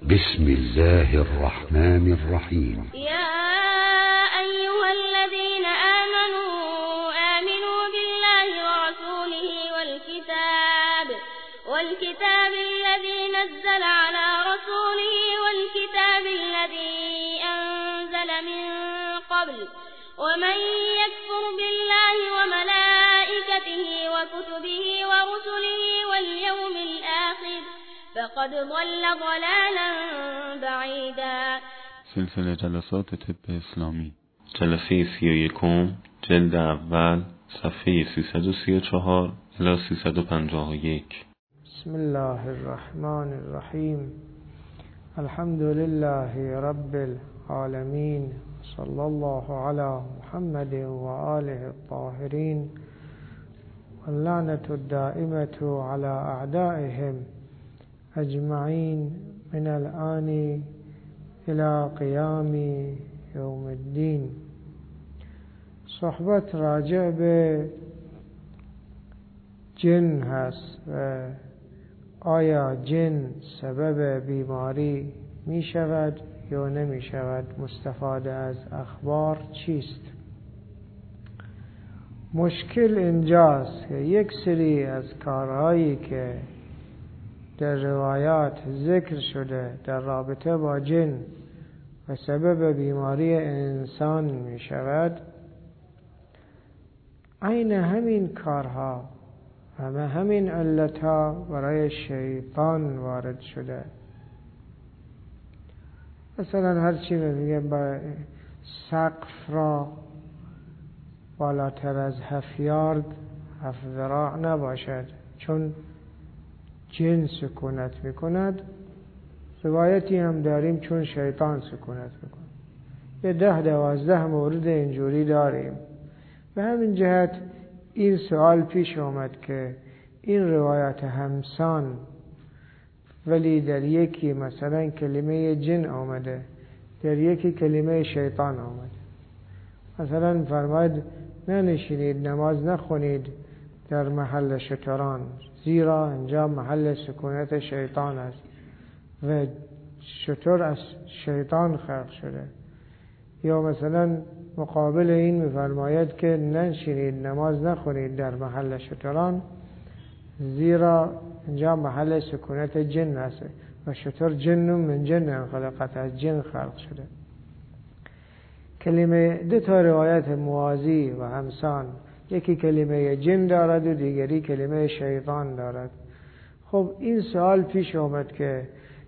بسم الله الرحمن الرحيم. يا أيها الذين آمنوا بالله ورسوله والكتاب الذي نزل على رسوله والكتاب الذي أنزل من قبل ومن يكفر بالله وملائكته وكتبه ورسله واليوم الآخر فقد ضل ضلالا بعیدا. سلسله جلسات طب اسلامی، جلسه 31، جلد اول، صفحه 334 الی 351. بسم الله الرحمن الرحیم. الحمد لله رب العالمین، صلی الله علی محمد و آله الطاهرین، واللعنة الدائمة على أعدائهم اجمعین من الآن الى قیام یوم الدین. صحبت راجع به جن هست و آیا جن سبب بیماری می شود یا نمی شود؟ مستفاده از اخبار چیست؟ مشکل اینجاست که یک سری از کارهایی که در روایات ذکر شده در رابطه با جن و سبب بیماری انسان می شود، عین همین کارها و همین علتها برای شیطان وارد شده. مثلا هرچی میگه با سقف را بالاتر از 7 یارد 7 ذراع نباشد چون جن سکونت میکند. روایتی هم داریم چون شیطان سکونت میکند. 10-12 مورد اینجوری داریم. به همین جهت این سوال پیش آمد که این روایات همسان ولی در یکی مثلا کلمه جن آمده، در یکی کلمه شیطان آمده. مثلا فرماید ننشینید، نماز نخونید در محل شتران، زیرا اینجا محل سکونت شیطان است و شتر از شیطان خلق شده. یا مثلا مقابل این می‌فرماید که ننشینید، نماز نخونید در محل شتران، زیرا اینجا محل سکونت جن است و شتر جن من جن خلقت، از جن خلق شده. کلمه 2 روایت موازی و همسان، یکی کلمه جن دارد و دیگری کلمه شیطان دارد. خب این سوال پیش آمد که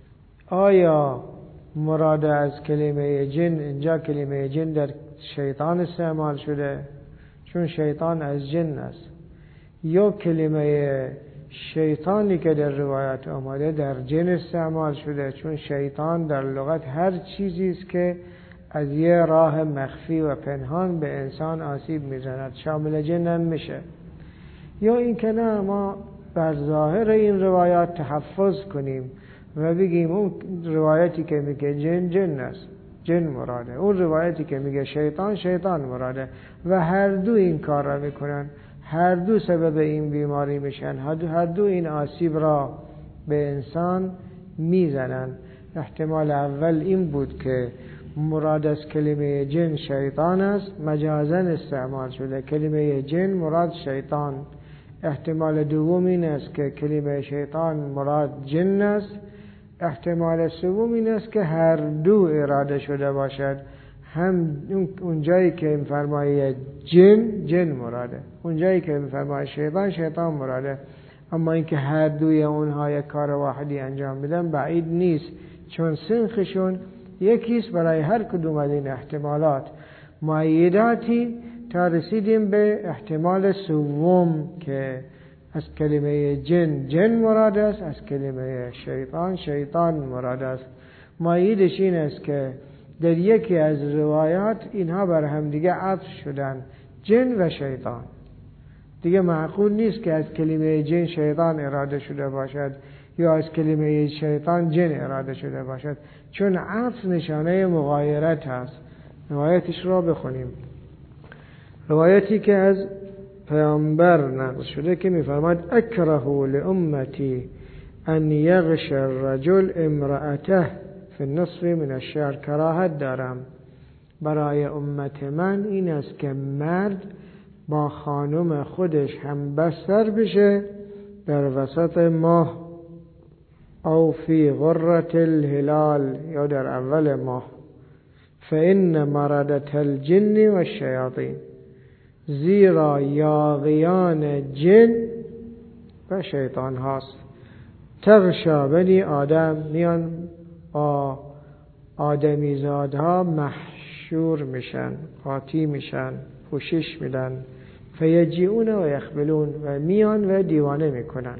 آیا مراد از کلمه جن اینجا کلمه جن در شیطان استعمال شده چون شیطان از جن است، یا کلمه شیطانی که در روایت آمده در جن استعمال شده چون شیطان در لغت هر چیزی است که از یه راه مخفی و پنهان به انسان آسیب میزند، شامل جن هم میشه. یا این که نه، ما بر ظاهر این روایات تحفظ کنیم و بگیم اون روایتی که میگه جن است، جن مراده، اون روایتی که میگه شیطان مراده، و هر دو این کار را میکنن، هر دو سبب این بیماری میشن، هر دو این آسیب را به انسان میزنن. احتمال اول این بود که مراد از کلمه جن شیطان است، مجازاً استعمال شده، کلمه جن مراد شیطان. احتمال دوم این است که کلمه شیطان مراد جن است. احتمال سوم این است که هر دو اراده شده باشد، هم اون جایی که می‌فرماید جن مراده، اون جایی که می‌فرماید شیطان مراده. اما اینکه هر دوی اونها یک کار واحدی انجام بدن بعید نیست، چون سنخشون یکیست برای هر کدوم از این احتمالات مؤیداتی تا رسیدیم به احتمال سوم که از کلمه جن مراد است، از کلمه شیطان مراد است. مؤیدش این است که در یکی از روایات اینها بر هم دیگه عطف شدن، جن و شیطان. دیگه معقول نیست که از کلمه جن شیطان اراده شده باشد یا از کلمه شیطان جن اراده شده باشد، چون عطف نشانه مغایرت هست. روایتش را بخونیم. روایتی که از پیامبر نقل شده که می‌فرماید اکره لامتی ان یغش الرجل امرأته فی النصف من الشهر. کراهت دارم برای امت من این است که مرد با خانم خودش هم بستر بشه در وسط ماه، او فی غرة الهلال، یا در اول ماه. فإن مردة الجن و الشیاطین، زیرا یاغیان جن و شیطان هاست. تغشا بنی آدم، میان با آدمیزادها محشور میشن، قاطی میشن، پوشش میدن. فیجیئون و یخبلون، و میان و دیوانه میکنن،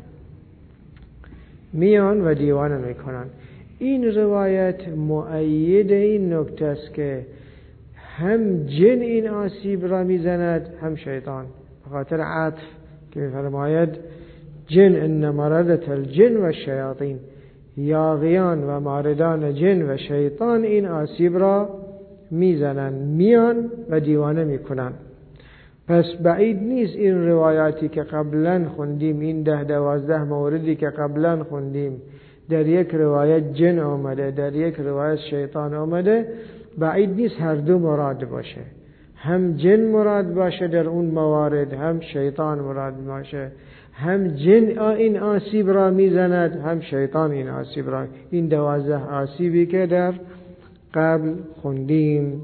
میان و دیوانه میکنن. این روایت مؤید این نکته است که هم جن این آسیب را میزند هم شیطان، به خاطر عطف که میفرماید جن ان مردة الجن و الشیاطین، یاغیان و ماردان جن و شیطان این آسیب را میزنند، میان و دیوانه میکنن. پس بعید نیست این روایاتی که قبلا خوندیم، این 10-12 موردی که قبلا خوندیم، در یک روایت جن آمده، در یک روایت شیطان آمده، بعید نیست هر دو مراد باشه. هم جن مراد باشه در اون موارد، هم شیطان مراد باشه. هم جن این آسیب را میزند، هم شیطان این آسیب را. این 12 آسیبی که در قبل خوندیم،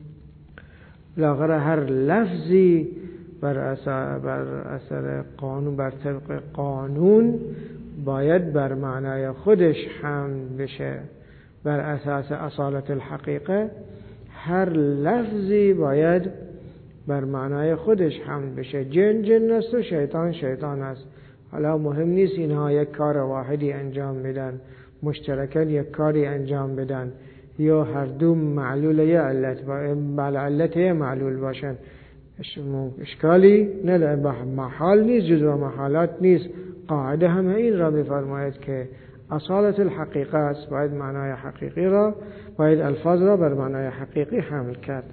بالاخره هر لفظی بر اثر قانون، بر طبق قانون باید بر معنای خودش حمل بشه. بر اساس اصالت الحقیقه هر لفظی باید بر معنای خودش حمل بشه. جن جن است و شیطان شیطان است. حالا مهم نیست اینها یک کار واحدی انجام میدن، مشترکاً یک کاری انجام بدن، یا هر دو معلول یا علت یا معلول باشن، اشکالی نداره. محال نیست، جزو محالات نیست. قاعده همه این را میفرماید که اصالت الحقیقه است، باید معنای حقیقی را، باید الفاظ را بر معنای حقیقی حمل کرد.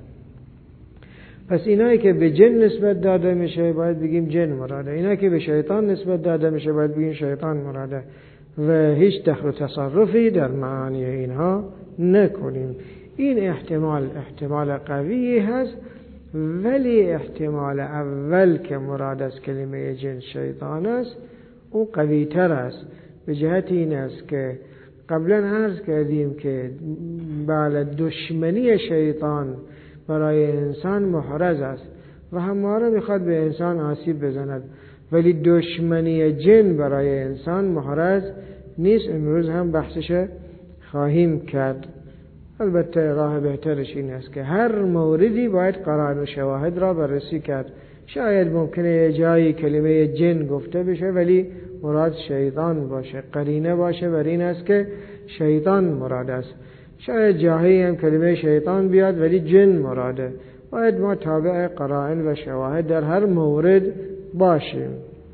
پس اینایی که به جن نسبت داده میشه باید بگیم جن مراده، اینایی که به شیطان نسبت داده میشه باید بگیم شیطان مراده، و هیچ دخل و تصرفی در معانی اینها نکنیم. این احتمال قوی هست، ولی احتمال اول که مراد از کلمه جن شیطان است او قوی تر است. به جهت این است که قبلا عرض کردیم که بله دشمنی شیطان برای انسان محرز است و همواره میخواد به انسان آسیب بزند، ولی دشمنی جن برای انسان محرز نیست. امروز هم بحثش خواهیم کرد. البته راه بهترش این است که هر موردی باید قرائن و شواهد را بررسی کرد. شاید ممکنه یه جایی کلمه جن گفته بشه ولی مراد شیطان باشه، قرینه باشه بر این است که شیطان مراد است. شاید جاهایی هم کلمه شیطان بیاد ولی جن مراده. باید ما تابع قرائن و شواهد در هر مورد باشیم.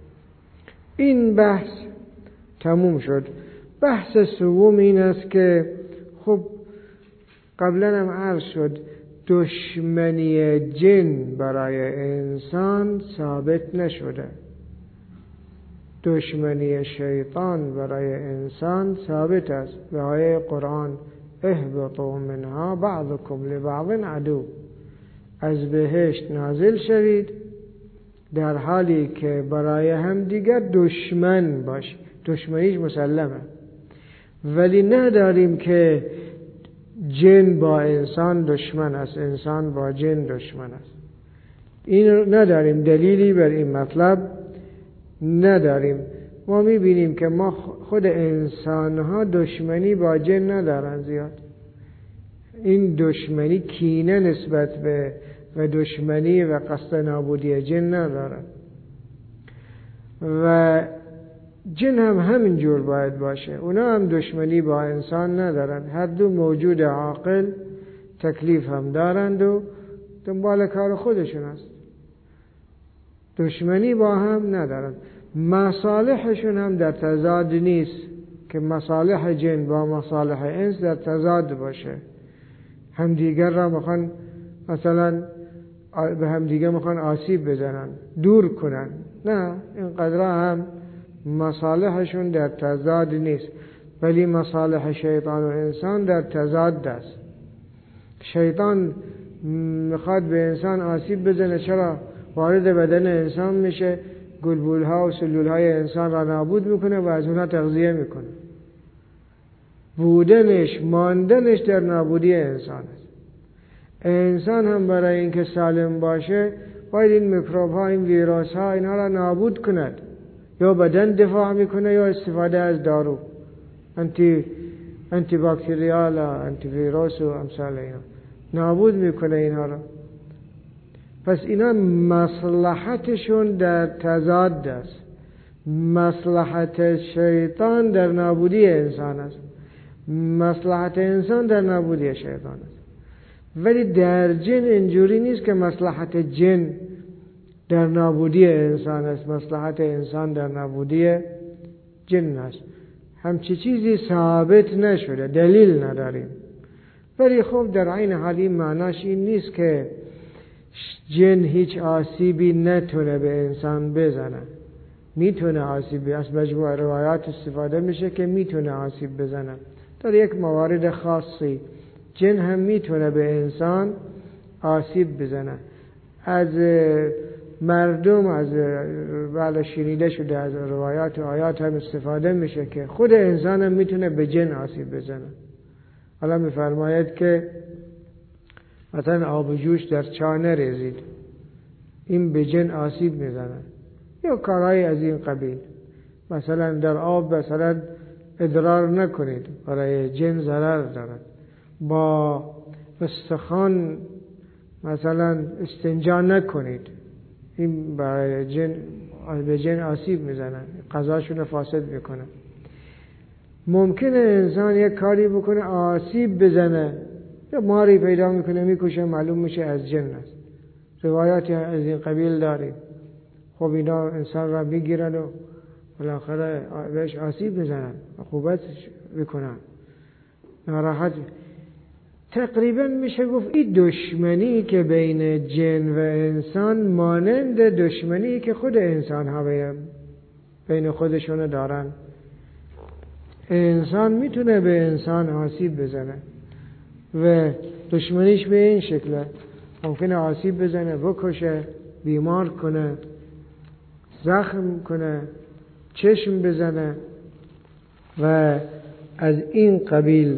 این بحث تموم شد. بحث سوم این است که خب قبلا هم عرض شد دشمنی جن برای انسان ثابت نشده، دشمنی شیطان برای انسان ثابت است. به آیه قرآن اهبطوا منها بعضکم لبعض عدو، از بهشت نازل شوید در حالی که برای هم دیگر دشمن باشید. دشمنیش مسلمه، ولی نداریم که جن با انسان دشمن است، انسان با جن دشمن است. این نداریم، دلیلی بر این مطلب نداریم. ما میبینیم که ما خود انسان ها دشمنی با جن ندارن زیاد. این دشمنی کینه نسبت به و دشمنی و قصد نابودی جن ندارن، و جن هم همینجور باید باشه. اونا هم دشمنی با انسان ندارن، هر دو موجود عاقل تکلیف هم دارند و دنبال کار خودشون است. دشمنی با هم ندارن. مصالحشون هم در تضاد نیست که مصالح جن با مصالح انس در تضاد باشه. همدیگر را میخوان مثلا به همدیگر میخوان آسیب بزنن، دور کنن. نه، اینقدر هم مصالحشون در تضاد نیست، ولی مصالح شیطان و انسان در تضاد است. شیطان میخواد به انسان آسیب بزنه. چرا؟ وارد بدن انسان میشه، گلبولها و سلولهای انسان را نابود میکنه و از اونها تغذیه میکنه. بودنش، ماندنش در نابودی انسان است. انسان هم برای اینکه سالم باشه باید این میکروب ها، این ویروس ها، اینها را نابود کند. یا بدن دفاع میکنه یا استفاده از دارو انتی باکتریال، انتی ویروس و امثال اینا، نابود میکنه اینها را. پس اینا مصلحتشون در تضاد است. مصلحت شیطان در نابودی انسان است، مصلحت انسان در نابودی شیطان است. ولی در جن اینجوری نیست که مصلحت جن در نابودی انسان است، مصلحت انسان در نابودی جن است. همچی چیزی ثابت نشده، دلیل نداریم. ولی خب در عین حال این معناش این نیست که جن هیچ آسیبی نتونه به انسان بزنه. میتونه آسیبی، از مجموع روایات استفاده میشه که میتونه آسیب بزنه. در یک موارد خاصی جن هم میتونه به انسان آسیب بزنه. از مردم، از شنیده شده از روایات و آیات هم استفاده میشه که خود انسان هم میتونه به جن آسیب بزنه. حالا میفرماید که مثلا آب جوش در چا نریزید، این به جن آسیب میزنه. یا کارهای از این قبیل. مثلا در آب مثلا ادرار نکنید، برای جن ضرر دارد. با استخوان مثلا استنجا نکنید، این برای جن، به جن آسیب میزنه، غذاشون فاسد میکنه. ممکنه انسان یک کاری بکنه آسیب بزنه، یا ماری پیدا میکنه میکشه، معلوم میشه از جن است. روایاتی از این قبیل داریم. خب اینا انسان را میگیرن و بالاخره بهش آسیب میزنن، عقوبت میکنن، ناراحت. تقریبا میشه گفت این دشمنی که بین جن و انسان مانند دشمنی که خود انسان ها بین خودشون دارن. انسان میتونه به انسان آسیب بزنه و دشمنیش به این شکله، ممکنه آسیب بزنه، بکشه، بیمار کنه، زخم کنه، چشم بزنه و از این قبیل.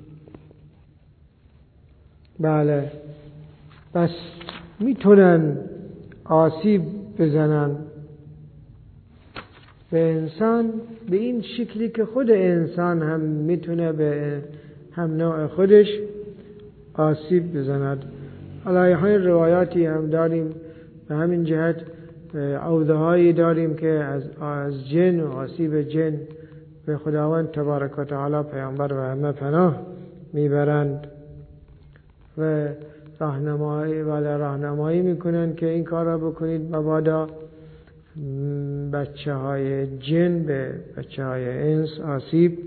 بله، بس میتونن آسیب بزنن به انسان به این شکلی که خود انسان هم میتونه به هم نوع خودش آسیب بزند. حالا های روایاتی هم داریم به همین جهت، عوده هایی داریم که از جن و آسیب جن به خداوند تبارک و تعالی پیامبر و همه پناه میبرند و راهنمایی میکنن که این کار را بکنید مبادا بچه های جن به بچه های انس آسیب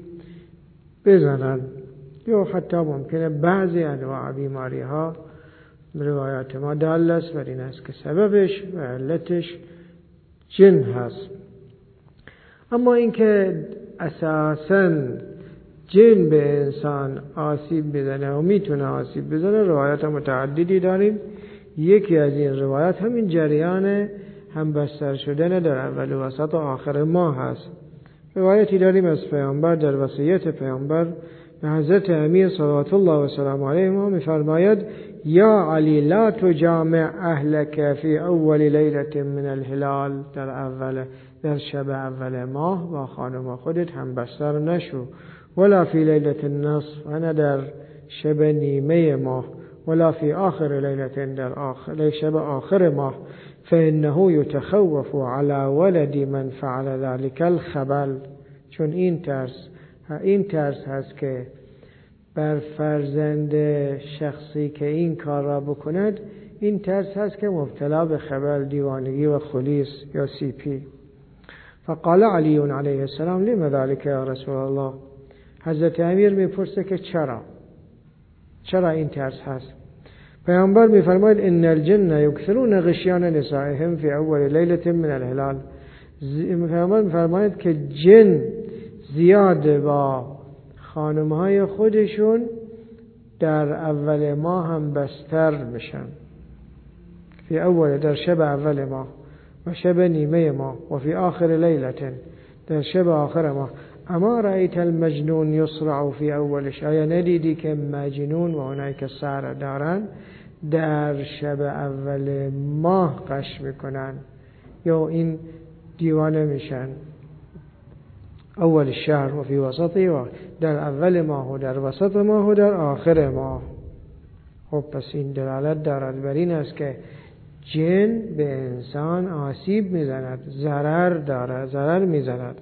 بزنن. یا حتی ممکنه بعضی انواع بیماری ها روایات ما دال است بر این است که سببش و علتش جن هست. اما اینکه اساساً جن به انسان آسیب بزنه و میتونه آسیب بزنه، روایات متعددی داریم. یکی از این روایات همین جریان هم بستر شدن در اول و وسط و آخر ماه هست. روایتی داریم از پیامبر در وصیت پیامبر به حضرت امیر صلوات الله و سلام علیه ما میفرماید: یا علی لا تجامع اهلک فی اول لیلة من الهلال، در شب اول ماه با خانم خودت هم بستر نشو، ولا فی لیلة النصف، و در شب نیمه ماه، ولا فی آخر لیلة، در شب آخر ماه، فانه یتخوف علی ولد من فعل ذلك الخبل، چون این ترس هست که بر فرزند شخصی که این کار را بکند، این ترس هست که مبتلا به خبل، دیوانگی و خلیص یا سی پی. فقال علی علیه السلام: لما ذلك یا رسول الله؟ حضرت امیر میپرسه که چرا این ترس هست؟ پیامبر میفرماید: ان الجن یکثرون غشیان نسائهم فی اول لیلة من الهلال، میفرماید که جن زیاد با خانمهای خودشون در اول ماه هم بستر میشن، فی اول، در شب اول ماه و شب نیمه ماه و فی آخر لیلتن، در شب آخر ماه. اما رأیت المجنون یصرع فی اولش، آیا ندیدی که مجنون و اونایی که سر دارن در شب اول ماه قش میکنن یا این دیوانه میشن؟ اول الشهر و فی وسطه، و در اول ماه و در وسط ماه و در آخر ماه. خب پس این دلالت دارد بر این است که جن به انسان آسیب میزند، ضرر میزند.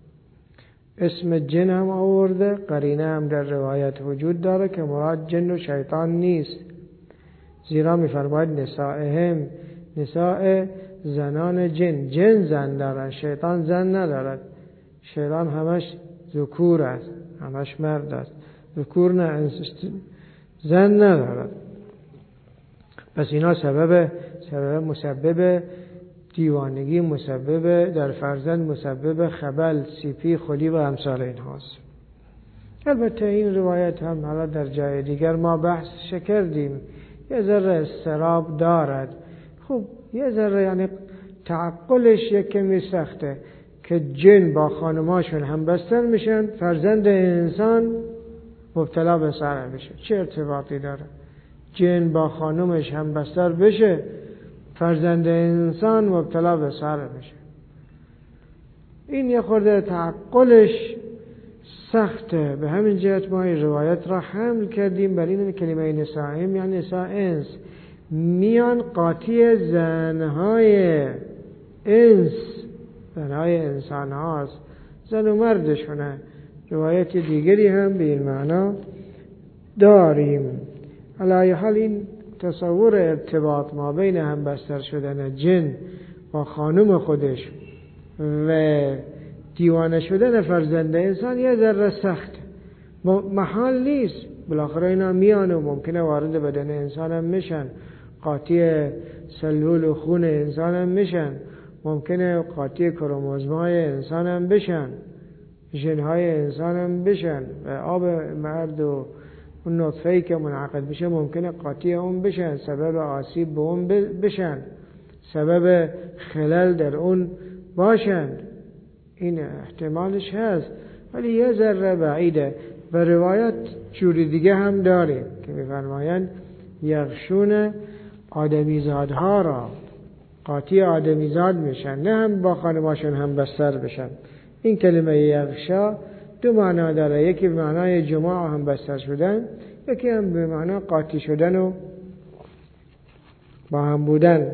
اسم جن هم آورده، قرینه هم در روایت وجود داره که مراد جن و شیطان نیست، زیرا میفرماید نسائهم، نساء زنان جن زن دارد، شیطان زن ندارد. شیطان همش ذکور است، همش مرد است، ذکور نه، زن ندارد. پس اینا سبب مسبب دیوانگی، مسبب در فرزند، مسبب خبل، سیپی، خلی و امثال این هاست. البته این روایت هم حالا در جای دیگر ما بحث کردیم، یه ذره استراب دارد. خب یه ذره یعنی تعقلش یک کمی سخته که جن با خانماشون هم بستر میشن، فرزند انسان مبتلا به سر بشه. چه ارتباطی داره جن با خانمش هم بستر بشه، فرزند انسان مبتلا به سر بشه؟ این یه خورده تعقلش سخته. به همین جهت ما این روایت را حمل کردیم بر این کلمه نسائم یعنی نساء انس، میان قاطی زنهای انس، زنهای انسان هاست، زن و مردشونه. روایت دیگری هم به این معنا داریم. علی حال این تصور ارتباط ما بین هم بستر شدن جن با خانم خودش و دیوانه شدن فرزند انسان یه ذره سخت، محال نیست. بالاخره اینا میان و ممکنه وارد بدن انسان هم میشن، قاطی سلول و خون انسان هم میشن، ممکنه قاطی کروموزوم‌های انسان هم بشن، ژن‌های انسان هم بشن و آب مرد و اون نطفه‌ای که منعقد بشه ممکنه قاطی اون بشن، سبب آسیب به اون بشن، سبب خلل در اون باشند. این احتمالش هست، ولی یه ذره بعیده. و روایت جوری دیگه هم داریم که می‌فرمایند یغشون آدمیزادها را، قاطی آدمیزاد میشن، نه هم با خانماشون هم بستر بشن. این کلمه یغشا دو معنا داره، یکی به معنای جماع هم بستر شدن، یکی هم به معنای قاطی شدن و با هم بودن.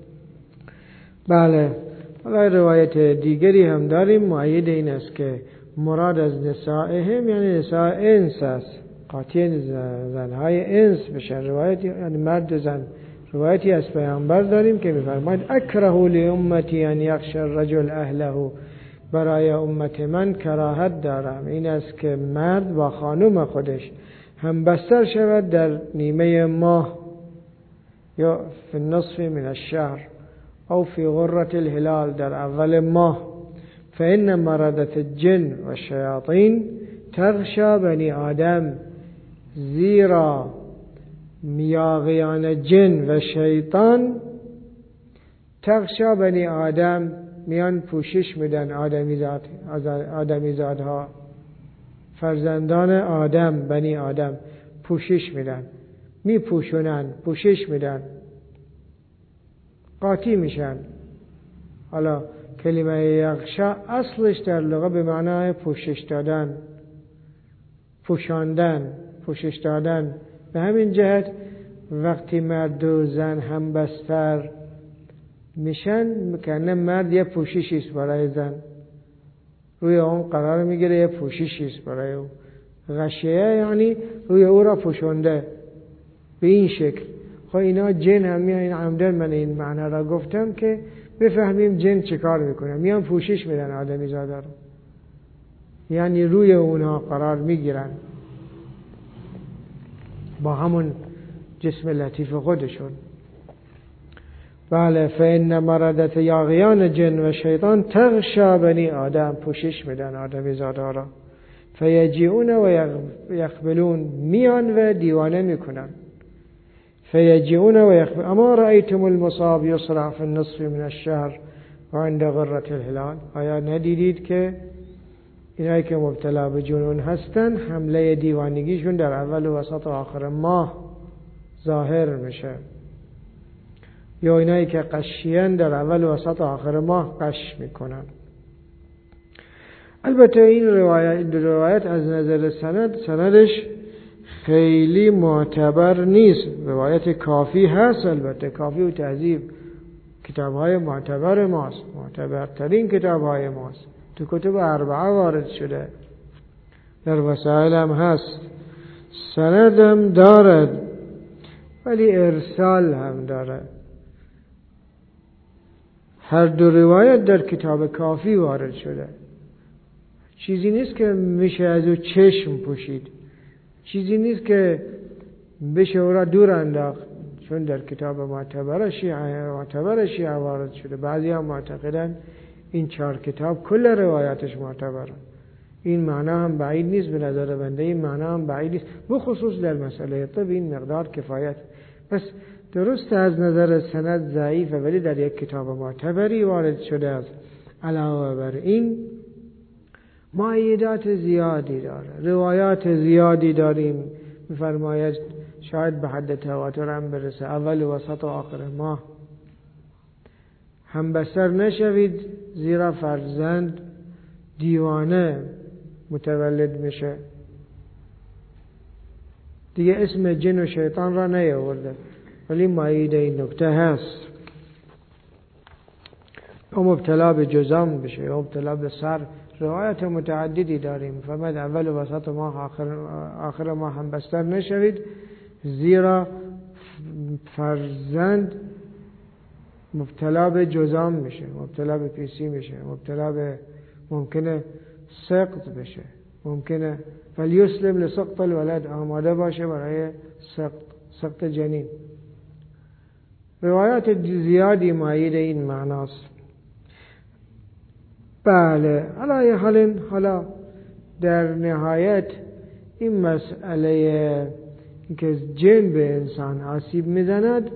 بله، حالا روایت دیگری هم داریم مؤید این است که مراد از نسائهم یعنی نساء انس است، قاطی زنهای انس بشن. روایت یعنی مرد زن. روایتی از پیامبر داریم که می‌فرماید اکره لامتی ان یغشی الرجل اهله، برای امت من کراهت دارم این است که مرد با خانم خودش هم بستر شود در نیمه ماه یا فی النصف من الشهر او فی غرة الهلال، در اول ماه. فإن مردة الجن و الشیاطین تغشا بنی آدم، زیرا میاغیان جن و شیطان تغشا بنی آدم میان پوشش میدن آدمیزادها، فرزندان آدم، بنی آدم پوشش میدن، میپوشونن، پوشش میدن، قاطی میشن. حالا کلمه یغشا اصلش در لغت به معنای پوشش دادن، پوشاندن، پوشش دادن. به همین جهت وقتی مرد و زن هم بستر میشن، کنه مرد یه پوششی است برای زن، روی اون قرار میگیره، یه پوششی است برای اون. غشیه یعنی روی او را پوشونده به این شکل. خب اینا جن هم میان، عمدن من این معنی را گفتم که بفهمیم جن چه کار میکنه. میان پوشش میدن آدمی زاده رو، یعنی روی اونها قرار میگیرن با همون جسم لطیف خودشون. بله فإن مردت یاغیان جن و شیطان تغشا بنی آدم، پوشش میدن آدمی زادا را. فیجیئون و یقبلون، میان و دیوانه میکنن. فیجیئون و یقبلون اما رأیتم المصاب یسرع فی النصف من الشهر و عند غرة الهلال، آیا ندیدید که اینایی که مبتلا به جنون هستن حمله دیوانگیشون در اول و وسط و آخر ماه ظاهر میشه، یا اینایی که قشیان در اول و وسط و آخر ماه قش میکنن. البته این روایت از نظر سندش خیلی معتبر نیست. روایت کافی هست، البته کافی و تهذیب کتاب‌های معتبر ماست، معتبرترین کتاب‌های ماست، تو کتب اربعه وارد شده، در وسائل هم هست، سندم دارد ولی ارسال هم دارد. هر دو روایت در کتاب کافی وارد شده. چیزی نیست که میشه از او چشم پوشید، چیزی نیست که بشه او را دور انداخت، چون در کتاب معتبر شیعه وارد شده. بعضی هم معتقدن این 4 کتاب کل روایاتش معتبرن. این معنا هم بعید نیست، به نظر بنده این معنا هم بعید نیست، بخصوص در مسئله طب این مقدار کفایت. پس درست از نظر سند ضعیفه ولی در یک کتاب معتبری وارد شده است. علاوه بر این مؤیدات زیادی داره، روایات زیادی داریم. می‌فرماید شاید به حد تواتر هم برسه اول و وسط و آخر ماه همبستر نشوید، زیرا فرزند دیوانه متولد میشه. دیگه اسم جن و شیطان را نیاورده ولی مؤید این نکته هست. یا مبتلا به جذام بشه یا مبتلا به سر. روایت متعددی داریم. فرماید اول و وسط ماه آخر ماه همبستر نشوید، زیرا فرزند مبتلا به جذام میشه، مبتلا به پیسی میشه، مبتلا به ممکنه سقط بشه، ممکنه فلیسلم لسقط الولد، آماده باشه برای سقط جنین. روایات زیادی مؤید این معناست. بله علی حالا در نهایت این مسئله که جن به انسان آسیب میزند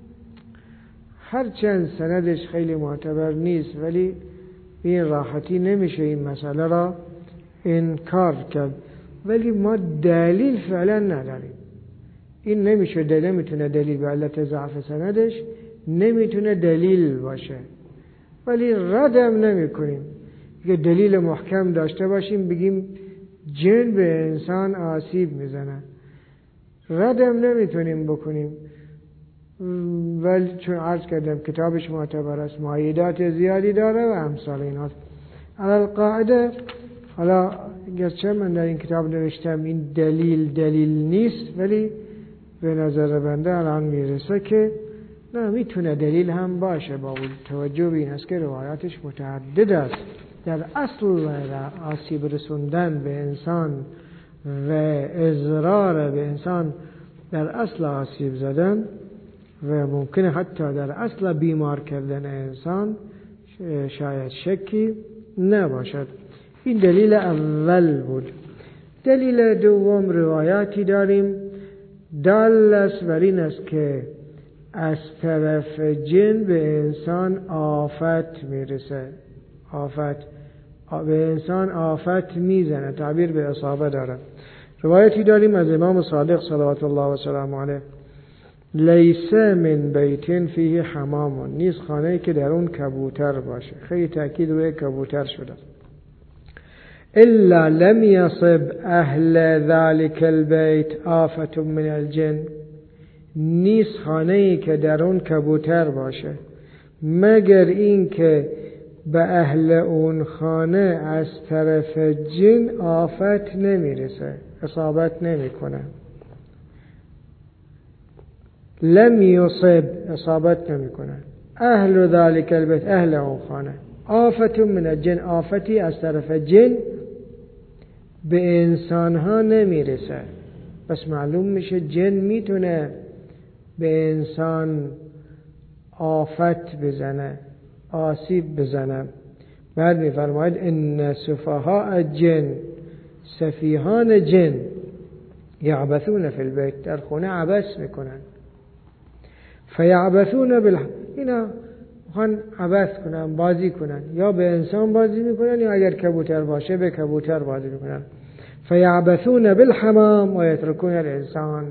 هرچند سندش خیلی معتبر نیست ولی این راحتی نمیشه این مسئله را انکار کرد، ولی ما دلیل فعلا نداریم. این نمیتونه دلیل به علت ضعف سندش نمیتونه دلیل باشه، ولی ردم نمی کنیم. که دلیل محکم داشته باشیم بگیم جن به انسان آسیب میزنه، ردم نمیتونیم بکنیم. ولی چون عرض کردم کتابش معتبر است، مؤیدات زیادی داره و امثال این هست. علی القاعده حالا گرچه من در این کتاب نوشتم این دلیل نیست، ولی به نظر بنده الان میرسه که نه، میتونه دلیل هم باشه، با توجه به این است که روایاتش متعدد است. در اصل آسیب رسوندن به انسان و اضرار به انسان در اصل آسیب زدن و ممکنه حتی در اصل بیمار کردن انسان شاید شکی نباشد. این دلیل اول بود. دلیل دوم روایاتی داریم دال است بر این است که از طرف جن به انسان آفت میرسه، به انسان آفت میزنه، تعبیر به اصابه داره. روایتی داریم از امام صادق صلوات الله و سلام علیه: لیس من بیت فیه حمام، نیست خانه‌ای که در اون کبوتر باشه. خیلی تأکید روی کبوتر شده. الا لم یصب اهل ذلك البیت آفت من الجن، نیست خانه‌ای که در اون کبوتر باشه مگر این که به اهل اون خانه از طرف جن آفت نمیرسه، اصابت نمیکنه. لم یصب، اصابت نمیکنه. اهل ذلك البیت، اهل اون خانه. آفت من الجن، آفتی از طرف جن به انسان ها نمیرسه. پس معلوم میشه جن میتونه به انسان آفت بزنه، آسیب بزنه. بعد میفرماید ان سفهاء جن، سفیهان جن یعبثون فی البیت، در خونه عبث میکنن. فیعبثون اینا میخوان عبث کنن، بازی کنن، یا به انسان بازی میکنن یا اگر کبوتر باشه به کبوتر بازی میکنن. فیعبثون بالحمام و یترکون الانسان،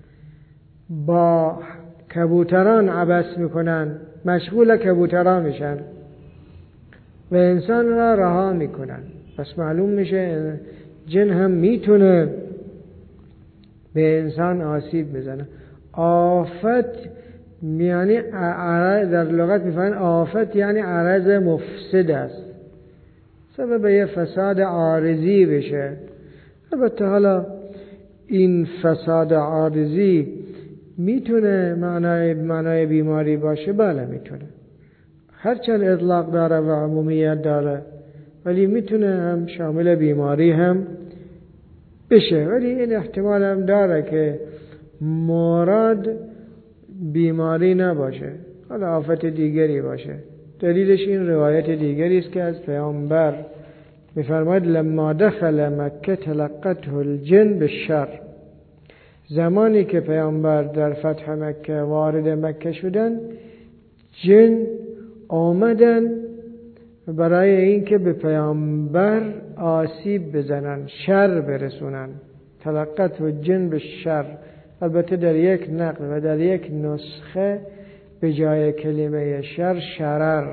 با کبوتران عبث میکنن، مشغول کبوتران میشن و انسان را رها میکنن. پس معلوم میشه جن هم میتونه به انسان آسیب بزنه. آفت یعنی در لغت میفهمن آفت یعنی عرض مفسد است، سبب یه فساد عارضی بشه. البته حالا این فساد عارضی میتونه معنای بیماری باشه، بله میتونه، هرچند اطلاق داره و عمومیت داره، ولی میتونه هم شامل بیماری هم بشه. ولی این احتمال هم داره که مراد بیماری نباشه، حالا آفت دیگری باشه. دلیلش این روایت دیگری است که از پیامبر میفرماید لما دخل مکه تلقته الجن بالشر، زمانی که پیامبر در فتح مکه وارد مکه شدن، جن آمدن برای اینکه به پیامبر آسیب بزنن، شر برسونن. تلقته الجن بالشر، البته در یک نقل و در یک نسخه به جای کلمه شر، شرر.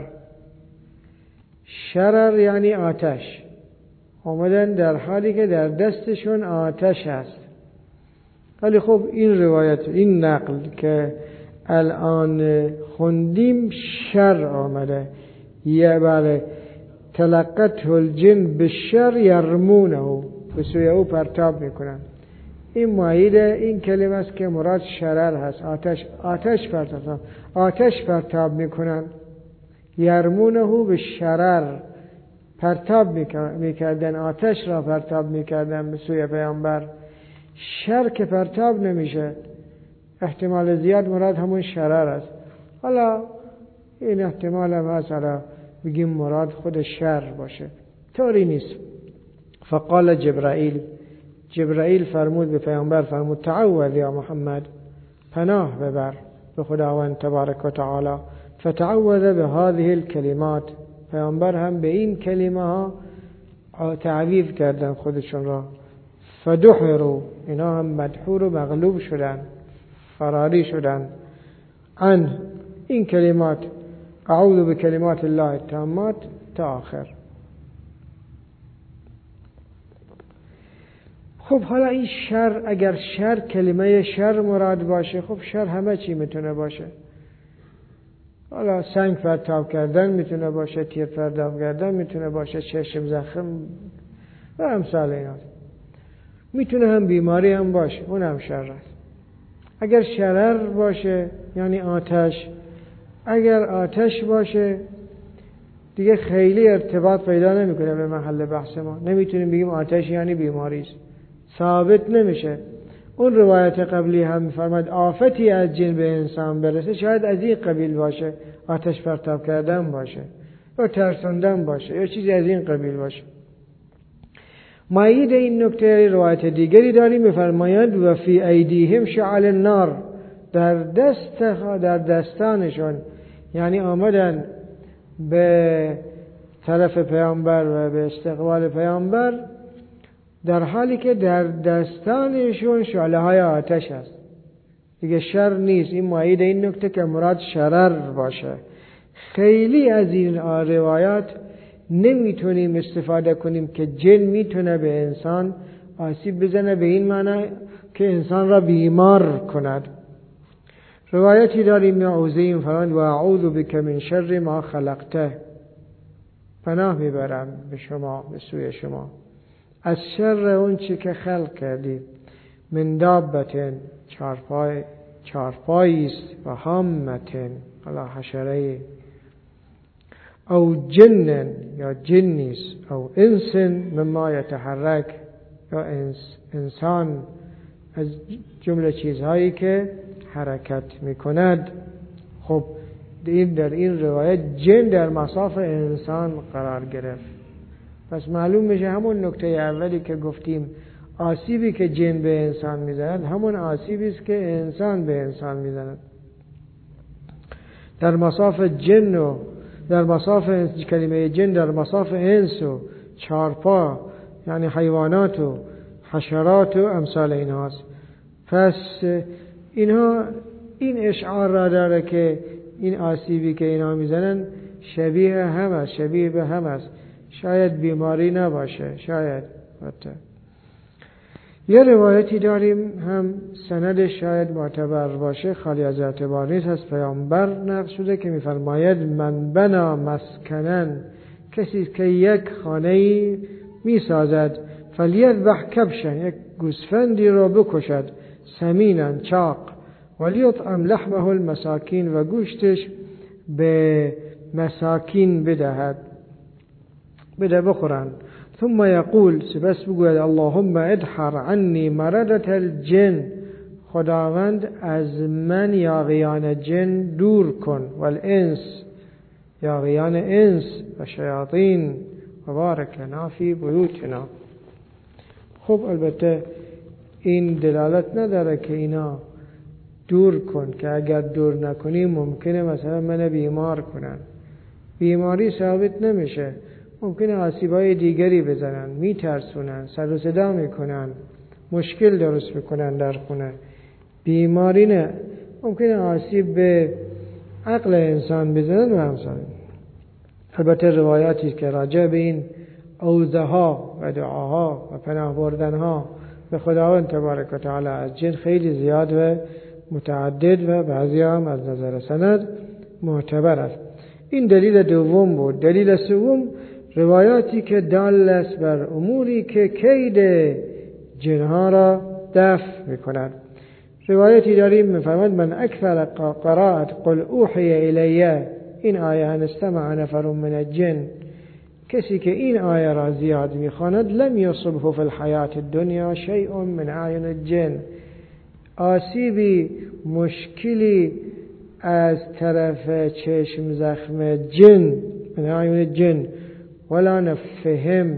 شرر یعنی آتش. آمدن در حالی که در دستشون آتش است. ولی خب این روایت، این نقل که الان خوندیم شر آمده. یه بله تلقته الجن بالشر یرمونه، به سوی او پرتاب میکنن. این مؤید این کلمه است که مراد شرر هست، آتش پرتاب میکنن. یرمونه به شرر، پرتاب میکردن، آتش را پرتاب میکردن به سوی پیامبر. شر که پرتاب نمیشه، احتمال زیاد مراد همون شرر است. حالا این احتمال هم هست، حالا بگیم مراد خود شر باشه، طوری نیست. فقال جبرائیل فرمود به پیامبر، فرمود تعوذ یا محمد، پناه ببر به خداوند تبارک و تعالی. فتعوذ به هذه الکلمات، پیامبر هم به این کلمه ها تعویذ کردن خودشون را. فدحروا، اینا هم مدحور و مغلوب شدن، فراری شدن. عن این کلمات، اعوذ بکلمات الله التامات تا آخر. خب حالا این شر، اگر شر کلمه شر مراد باشه، خب شر همه چی میتونه باشه. حالا سنگ پرتاب کردن میتونه باشه، تیر پرتاب کردن میتونه باشه، چشم زخم و امثال اینا. میتونه هم بیماری هم باشه، اون هم شر است. اگر شرر باشه یعنی آتش، اگر آتش باشه دیگه خیلی ارتباط پیدا نمیکنه به محل بحث ما. نمیتونیم بگیم آتش یعنی بیماری است، ثابت نمیشه. اون روایت قبلی هم میفرماید آفتی از جن به انسان برسه، شاید از این قبیل باشه، آتش پرتاب کردن باشه یا ترساندن باشه یا چیزی از این قبیل باشه. مایید این نکته روایت دیگری داریم، میفرمایند و فی ایدیهم شعل النار، در دستانشون، یعنی آمدن به طرف پیامبر و به استقبال پیامبر در حالی که در دستانشون شعله های آتش است. دیگه شر نیست. این مایید این نکته که مراد شرر باشه. خیلی از این روایات نمیتونیم استفاده کنیم که جن میتونه به انسان آسیب بزنه به این معنی که انسان را بیمار کند. روایتی داریم نعوذیم فرمود و اعوذ بک من شر ما خلقته، پناه میبرم به شما، به سوی شما، از شر اون چی که خلق کردی. من دابتن، چارپایی است، و هامتن، حالا حشره، او جنن یا جنیست، او انسن مما یتحرک، یا انسان از جمله چیزهایی که حرکت میکند. خب در این روایت جن در مصاف انسان قرار گرفت. پس معلوم میشه همون نکته اولی که گفتیم، آسیبی که جن به انسان میزند همون آسیبی است که انسان به انسان میزند. در مصاف جن و در مصاف کلمه جن در مصاف انس و چارپا یعنی حیوانات و حشرات و امثال اینهاست. پس اینها این اشعار را داره که این آسیبی که اینها میزنن شبیه هم است، شبیه به هم است. شاید بیماری نباشه، شاید یه روایتی داریم هم سندش شاید معتبر باشه، خالی از اعتبار نیست، از پیامبر نقل شده که میفرماید من بنا مسکنن، کسی که یک خانه‌ای میسازد، فلیذبح کبشا، یک گوسفندی را بکشد، سمینا چاق، ولیطعم لحمه المساکین، و گوشتش به مساکین بده بخورن. ثم یقول، سپس بگوید اللهم ادحر عنی مردة الجن، خداوند از من یاغیان جن دور کن، والانس، یاغیان انس، و شیاطین، و بارک لنا فی بیوتنا. خب البته این دلالت نداره که اینا دور کن، که اگر دور نکنی ممکنه مثلا من بیمار کنن. بیماری ثابت نمیشه، ممکنه آسیبای دیگری بزنن، میترسونن، سر و صدا میکنن، مشکل درست میکنن در خونه. بیماری نه، ممکنه آسیب به عقل انسان بزنن و همسان. البته روایاتی که راجع به این عوضه ها و دعاها و پناه بردن ها به خداوند تبارک و تعالی از جن خیلی زیاد و متعدد و بعضی هم از نظر سند معتبر است. این دلیل دوم بود. دلیل سوم روایاتی که دال است بر اموری که کید جنها را دفع می‌کند. روایتی داریم می‌فرماید من اکثر قرائت قل اوحی الیه، این آیه ان استمع نفر من الجن، کسی که این آیه را زیاد می‌خواند لم یصبه فی الحیات الدنیا شیء من اعین الجن، آسیبی مشکلی از طرف چشم زخم جن من اعین الجن ولا نفهم،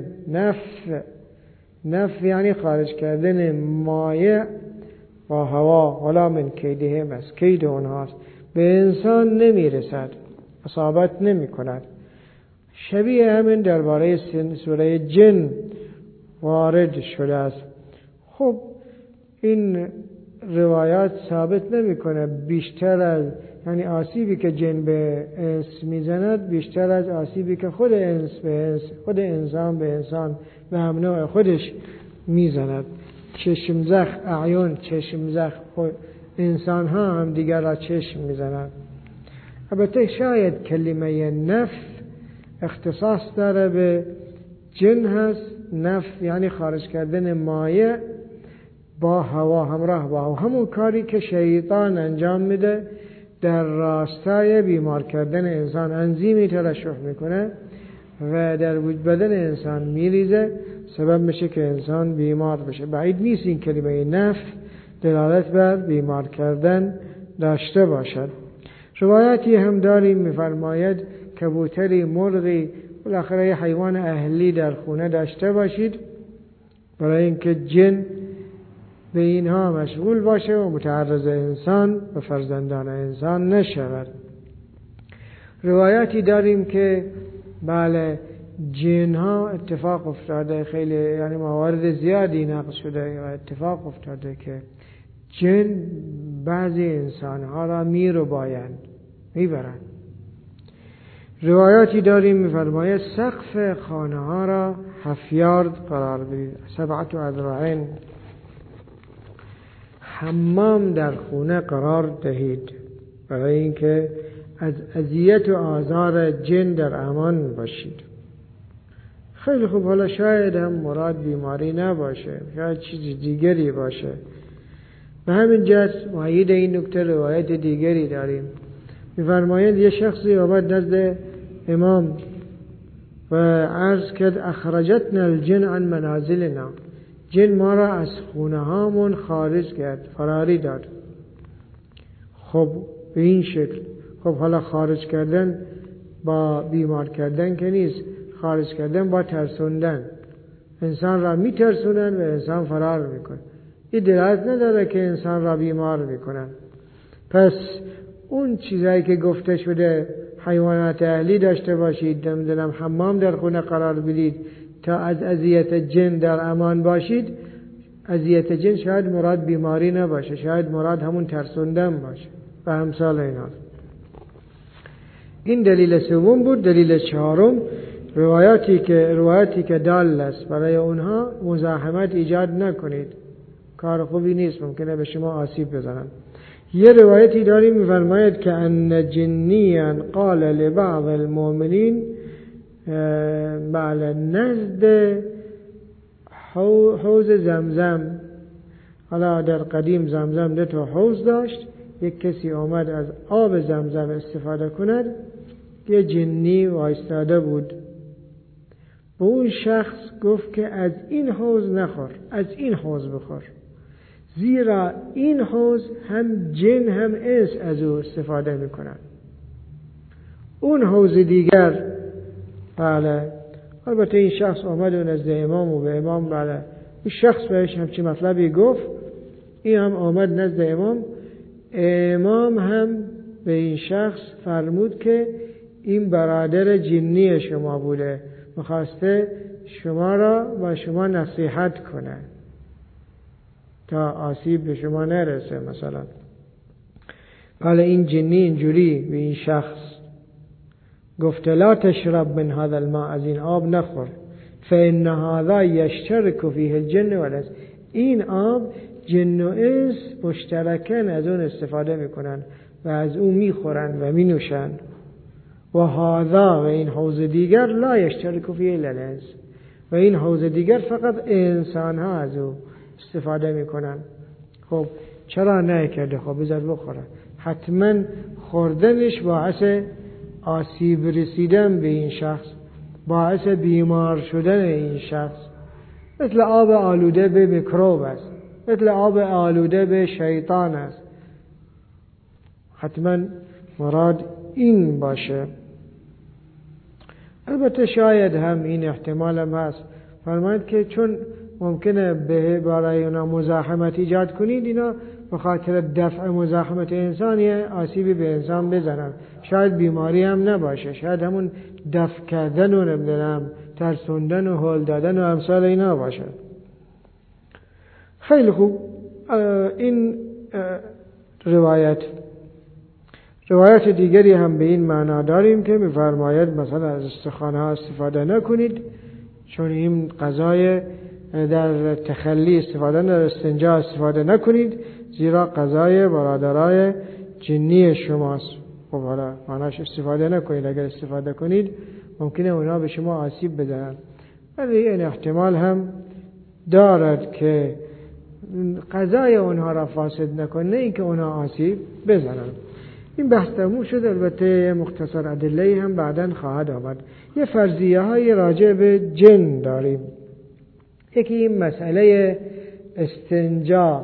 نف یعنی خارج کردن مایع با هوا، ولا من کیدهم، از کید اونهاست، به انسان نمیرسد، اصابت نمی کند. شبیه همین درباره سوره جن وارد شده است. خب این روایات ثابت نمی کنه بیشتر از، یعنی آسیبی که جن به انس میزند بیشتر از آسیبی که خود انس به انس، خود انسان به انسان به هم نوع خودش میزند. چشم زخم اعیون، چشم زخم انسان ها هم دیگر را چشم میزند. البته شاید کلمه نف اختصاص داره به جن هست. نف یعنی خارج کردن مایع با هوا، همراه با هوا، همون کاری که شیطان انجام میده در راستای بیمار کردن انسان. انزیمی ترشح میکنه و در بدن انسان میریزه، سبب میشه که انسان بیمار بشه. بعید نیست این کلمه نف دلالت بر بیمار کردن داشته باشد. روایتی هم داریم میفرماید کبوتری، مرغی، بالاخره حیوان اهلی در خونه داشته باشید برای اینکه جن به اینها مشغول باشه و متعرض انسان و فرزندان انسان نشود. روایتی داریم که بله جن ها اتفاق افتاده، خیلی یعنی موارد زیادی نقل شده و اتفاق افتاده که جن بعضی انسان ها را میربایند، میبرند. روایاتی داریم میفرماید سقف خانه ها را 7 یارد قرار بدید، 7 اذرع، حمام در خونه قرار دهید برای اینکه از اذیت و آزار جن در امان باشید. خیلی خوب، حالا شاید هم مراد بیماری نباشه، شاید چیز دیگری باشه. به همین جهت مؤید این نکته روایت دیگری داریم. می‌فرماید یه شخصی آمد نزد امام و عرض کرد اخرجتنا الجن عن منازلنا، جن ما را از خونه هامون خارج کرد، فراری داد. خب به این شکل خب حالا خارج کردن با بیمار کردن که نیست، خارج کردن با ترسوندن. انسان را می ترسونن و انسان فرار میکنه. این دلالت نداره که انسان را بیمار میکنن. پس اون چیزایی که گفته شده حیوانات اهلی داشته باشید، نمیدونم حمام در خونه قرار بدید تا از اذیت جن در امان باشید، اذیت جن شاید مراد بیماری نباشه، شاید مراد همون ترسوندن باشه و امثال اینا. این دلیل سوم بود. دلیل چهارم روایاتی که دال است برای اونها مزاحمت ایجاد نکنید، کار خوبی نیست، ممکنه به شما آسیب بزنن. یه روایتی داریم می‌فرماید که ان جنیاً قال لبعض المؤمنین بعد نزد حوض زمزم. حالا در قدیم زمزم 2 تا حوض داشت، یک کسی آمد از آب زمزم استفاده کند، یه جنی وایستاده بود. به اون شخص گفت که از این حوض نخور، از این حوض بخور، زیرا این حوض هم جن هم انس از او استفاده میکنن. اون حوض دیگر، بله، البته این شخص آمد و نزد امام و به امام، بله، این شخص بهش همچی مطلبی گفت، این هم آمد نزد امام. امام هم به این شخص فرمود که این برادر جنی شما بوده، میخواسته شما را با شما نصیحت کنه تا آسیب به شما نرسه. مثلا حالا این جنی اینجوری به این شخص گفت لا تشرب من هذا الماء، از این آب نخور، فإن هذا يشترك فيه الجن والانس، این آب جن و انس مشترکن از اون استفاده میکنن و از اون میخورن و مینوشن. و هذا، و این حوض دیگر، لا يشترك فيه الانس، و این حوض دیگر فقط انسان ها از اون استفاده میکنن. خب چرا نکرده؟ خب بذار بخوره. حتما خوردنش باعث آسیب رسیدن به این شخص، باعث بیمار شدن این شخص، مثل آب آلوده به میکروب است، مثل آب آلوده به شیطان است. حتما مراد این باشه. البته شاید هم این احتمال هم هست، فرماید که چون ممکنه برای اونا مزاحمت ایجاد کنید، اینا به خاطر دفع مزاحمت انسانی آسیبی به انسان بزنن، شاید بیماری هم نباشه، شاید همون دفع کردن و نمیدونم ترسوندن و هول دادن و امثال اینا باشه. خیلی خوب. این روایت دیگری هم به این معنا داریم که می‌فرماید مثلا از استخوان‌ها استفاده نکنید، چون این غذای در تخلی استفاده، در استنجا استفاده نکنید، زیرا غذای برادرای جنی شماست. خب حالا معناش استفاده نکنید، اگر استفاده کنید ممکنه اونا به شما آسیب بزنن. ولی این احتمال هم دارد که غذای اونها را فاسد نکنه، نه اینکه اونها آسیب بزنن. این بحث تموم شد. البته مختصر ادله هم بعداً خواهد آمد. یه فرضیه های راجع به جن داریم. یکی این مسئله استنجا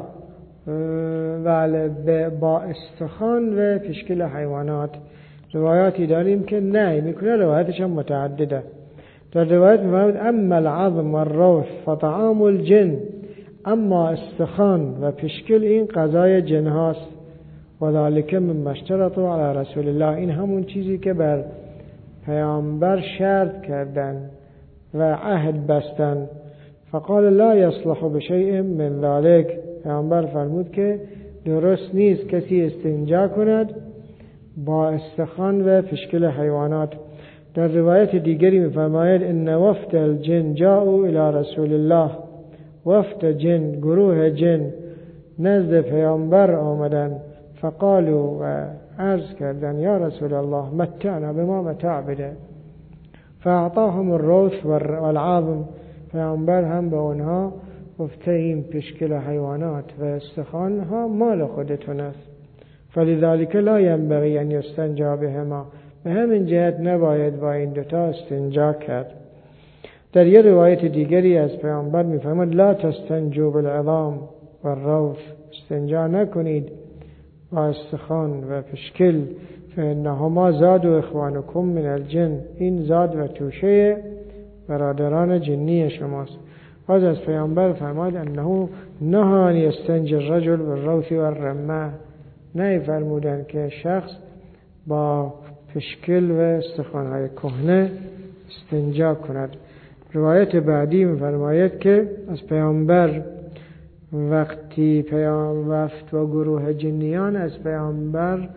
با استخوان و پشکل حیوانات. روایاتی داریم که نه میکنه، روایتش هم متعدده. در روایت میفرماید اما العظم والروث فطعام الجن، اما استخوان و پشکل این غذای جن هاست. و ذلک مما اشترطوا علی رسول الله، این همون چیزی که بر پیامبر شرط کردن و عهد بستن. فقال لا يصلح بشيء من ذلك، پیامبر فرمود که درست نیست کسی استنجا کند با استخوان و پشکل حیوانات. در روایت دیگری می‌فرماید ان وفد الجن جاءوا الى رسول الله، وفد جن، گروه جن نزد پیامبر آمدن. فقالوا و عرض کردن یا رسول الله متعنا بما متاع بده، فاعطاهم الروث والعظم، پیامبر هم به اونها گفته این پشکل حیوانات و استخوان ها مال خودتون است. فلذلك لا ينبغي ان يستنجى بهما، به همین جهت نباید با این دوتا استنجا کرد. در یه روایت دیگری از پیامبر میفرماید لا تستنجوا بالعظام والروث، استنجا نکنید با استخوان و پشکل، فانهما زاد و اخوانکم من الجن، این زاد و توشه برادران جنی شماست. باز از پیامبر فرمود انه نهان یستنجی الرجل بالروث والرمه، نه فرمودن که شخص با پشکل و استخوان‌های کهنه استنجا کند. روایت بعدی می‌فرماید که از پیامبر وقتی وفد و گروه جنیان از پیامبر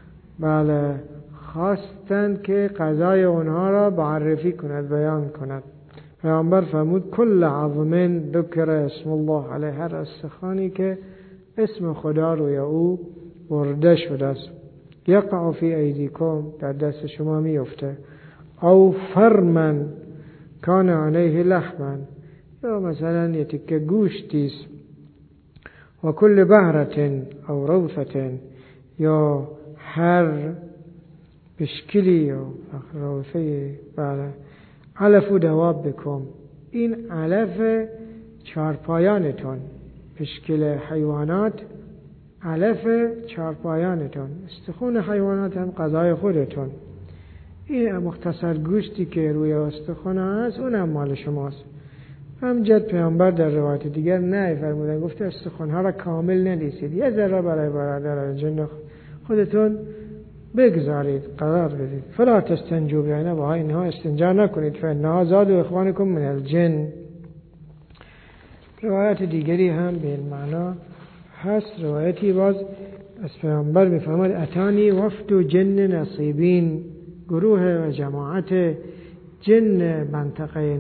خواستند که قضای اونها را معرفی کند، بیان کند. پیامبر فرمود کل عظم ذکر اسم الله علیه، هر استخوانی که اسم خدا روی او برده شده است، یقع فی ایدیکم، در دست شما میفته، او فرمن کان علیه لحمن، یا مثلا یه تکه گوشتی است، و کل بهرة او روثة، یا هر بشکلی یا روثه، علف و دواب بکن، این علف چارپایانتون، پشکل حیوانات علف چارپایانتون، استخون حیوانات هم غذای خودتون. این مختصر گوشتی که روی استخون هست اون هم مال شماست. همجد پیامبر در روایت دیگر نه فرمودن، گفته استخون ها را کامل نلیسید، یه ذره برای برادر جن خودتون بگذارید، قرار بدید. فلا تستنجوا بها، با اینها استنجا نکنید، فانها زاد و اخوانکم من الجن. روایت دیگری هم به این معنا هست. روایتی باز از پیامبر میفرماد اتانی وفد جن نصیبین، گروه و جماعت جن منطقه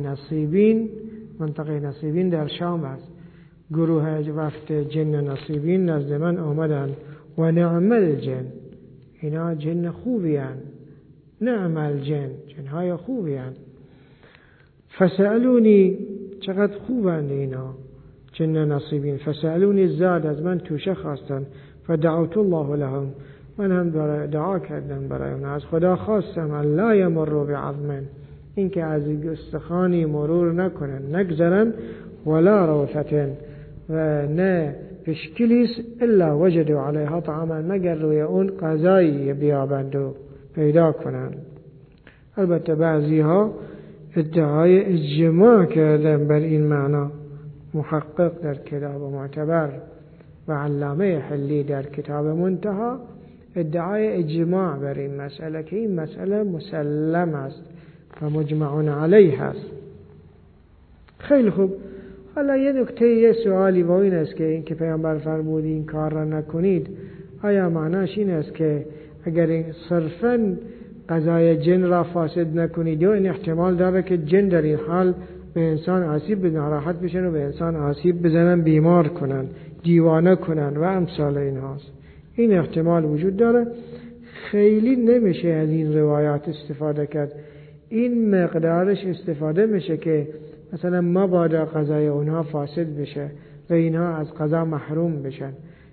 نصیبین در شام است. گروه وفد جن نصیبین نزد من آمدن و نعم الجن، اینا جن خوبی هن، نعم الجن، جنهای خوبی هن. فسألونی، چقدر خوبند اینا جن نصیبین، فسألونی زاد، از من توشه خواستن، فدعوت الله لهم، من هم دعا کردم برای اون، از خدا خواستم الله یمروا بعظم، این که از استخوانی مرور نکنن نگذرن، ولا روثة، و نه پشکلیس الا وجدوا علیها طعاما، مگر روی اون غذایی بیابند و پیدا کنند. البته بعضی ها ادعای اجماع کردن بر این معنا، محقق در کتاب معتبر و علامه حلی در کتاب منتهی ادعای اجماع بر این مسئله که این مسئله مسلم است و مجمع علیه است. خیلی خوب. حالا یه سوالی با این است که این که پیامبر فرمود این کار را نکنید، آیا معناش این است که اگر صرفاً قضای جن را فاسد نکنید، یا این احتمال داره که جن در این حال به انسان آسیب ناراحت بشن و به انسان آسیب بزنن، بیمار کنن، دیوانه کنن و امثال این هاست. این احتمال وجود داره. خیلی نمیشه از این روایات استفاده کرد. این مقدارش استفاده میشه که مثلا مبادا قضای اونها فاسد بشه و اینها از قضا محروم بشن،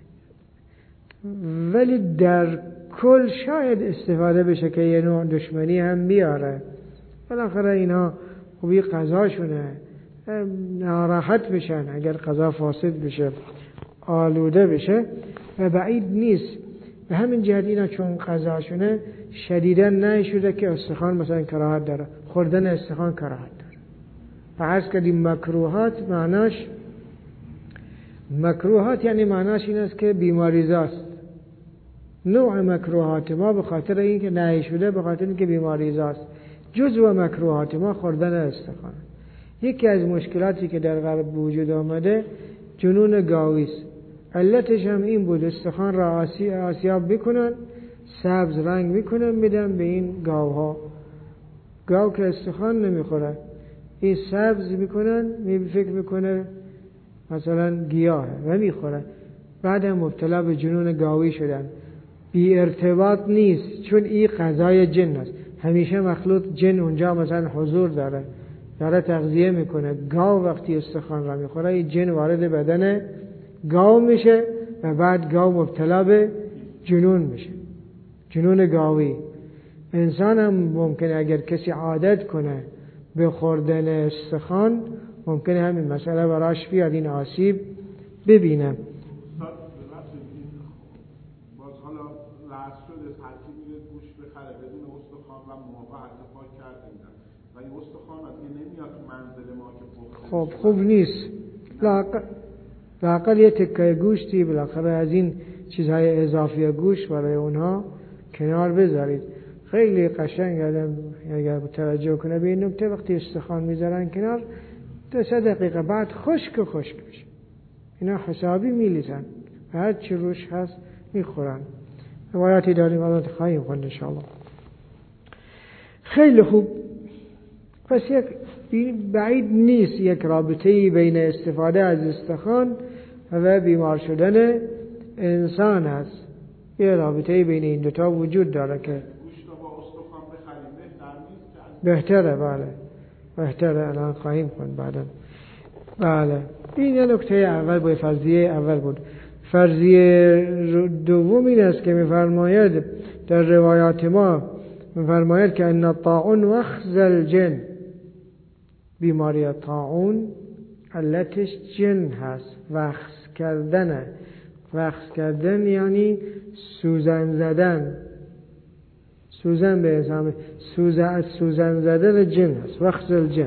ولی در کل شاید استفاده بشه که یه نوع دشمنی هم بیاره. بالاخره اینها خوبی قضاشونه، ناراحت بشن اگر قضا فاسد بشه، آلوده بشه، و بعید نیست. به همین جهت اینا چون قضاشونه شدیداً نشده که استخوان مثلا کراهت داره، خوردن استخوان کراهت داره. فرض کردیم مکروهات، معناش مکروهات یعنی معناش این است که بیماریزاست. نوع مکروهات ما به خاطر اینکه نهی شده، به خاطر اینکه بیماریزاست. جزء مکروهات ما خوردن استخوان. یکی از مشکلاتی که در غرب وجود آمده جنون گاوی است. علتش هم این بود، استخوان را آسیاب بکنن، سبز رنگ میکنن، میدن به این گاوها. گاو که استخوان نمیخوره، این سبز میکنن، فکر میکنه مثلا گیاه و میخوره، بعد هم مبتلا به جنون گاوی شدن. بی ارتباط نیست، چون این غذای جن است. همیشه مخلوط جن اونجا مثلا حضور داره تغذیه میکنه. گاو وقتی استخوان را میخوره، این جن وارد بدن گاو میشه و بعد گاو مبتلا به جنون میشه، جنون گاوی. انسان هم ممکنه اگر کسی عادت کنه به خوردن استخوان، ممکنه همین مسئله براش بیاد، این آسیب ببینه. باز حالا وضع شده هر کی میره گوش بخره بدون استخوان و موقع اتفاق کرده بودن و این استخوان دیگه نمیاد تو منزل ما که خب خوب نیست. لااقل یه تکه گوشتی بالاخره از این چیزهای اضافی گوش برای اونها کنار بذارید. خیلی قشنگ آدم اگر توجه کنه به این نکته وقتی استخوان میذارن کنار 2-3 دقیقه بعد خشک میشه. اینا حسابی میلیزن و هر چی روش هست میخورن. روایاتی داریم الان خواهیم خوند انشاءالله. خیلی خوب. پس یک بعید نیست یک رابطه‌ای بین استفاده از استخوان و بیمار شدن انسان هست. یه رابطه‌ای بین این دوتا وجود داره که بهتره. بله بهتره. الان خواهیم خوند بعدا. بله این یه نکته اول بود، فرضیه اول بود. فرضیه دوم این است که می‌فرماید در روایات ما می‌فرماید که ان الطاعون وخز الجن، بیماری طاعون علتش جن هست، وخز کردن یعنی سوزن زدن، سوزن به انسان، سوزن زدن جن هست، وخز الجن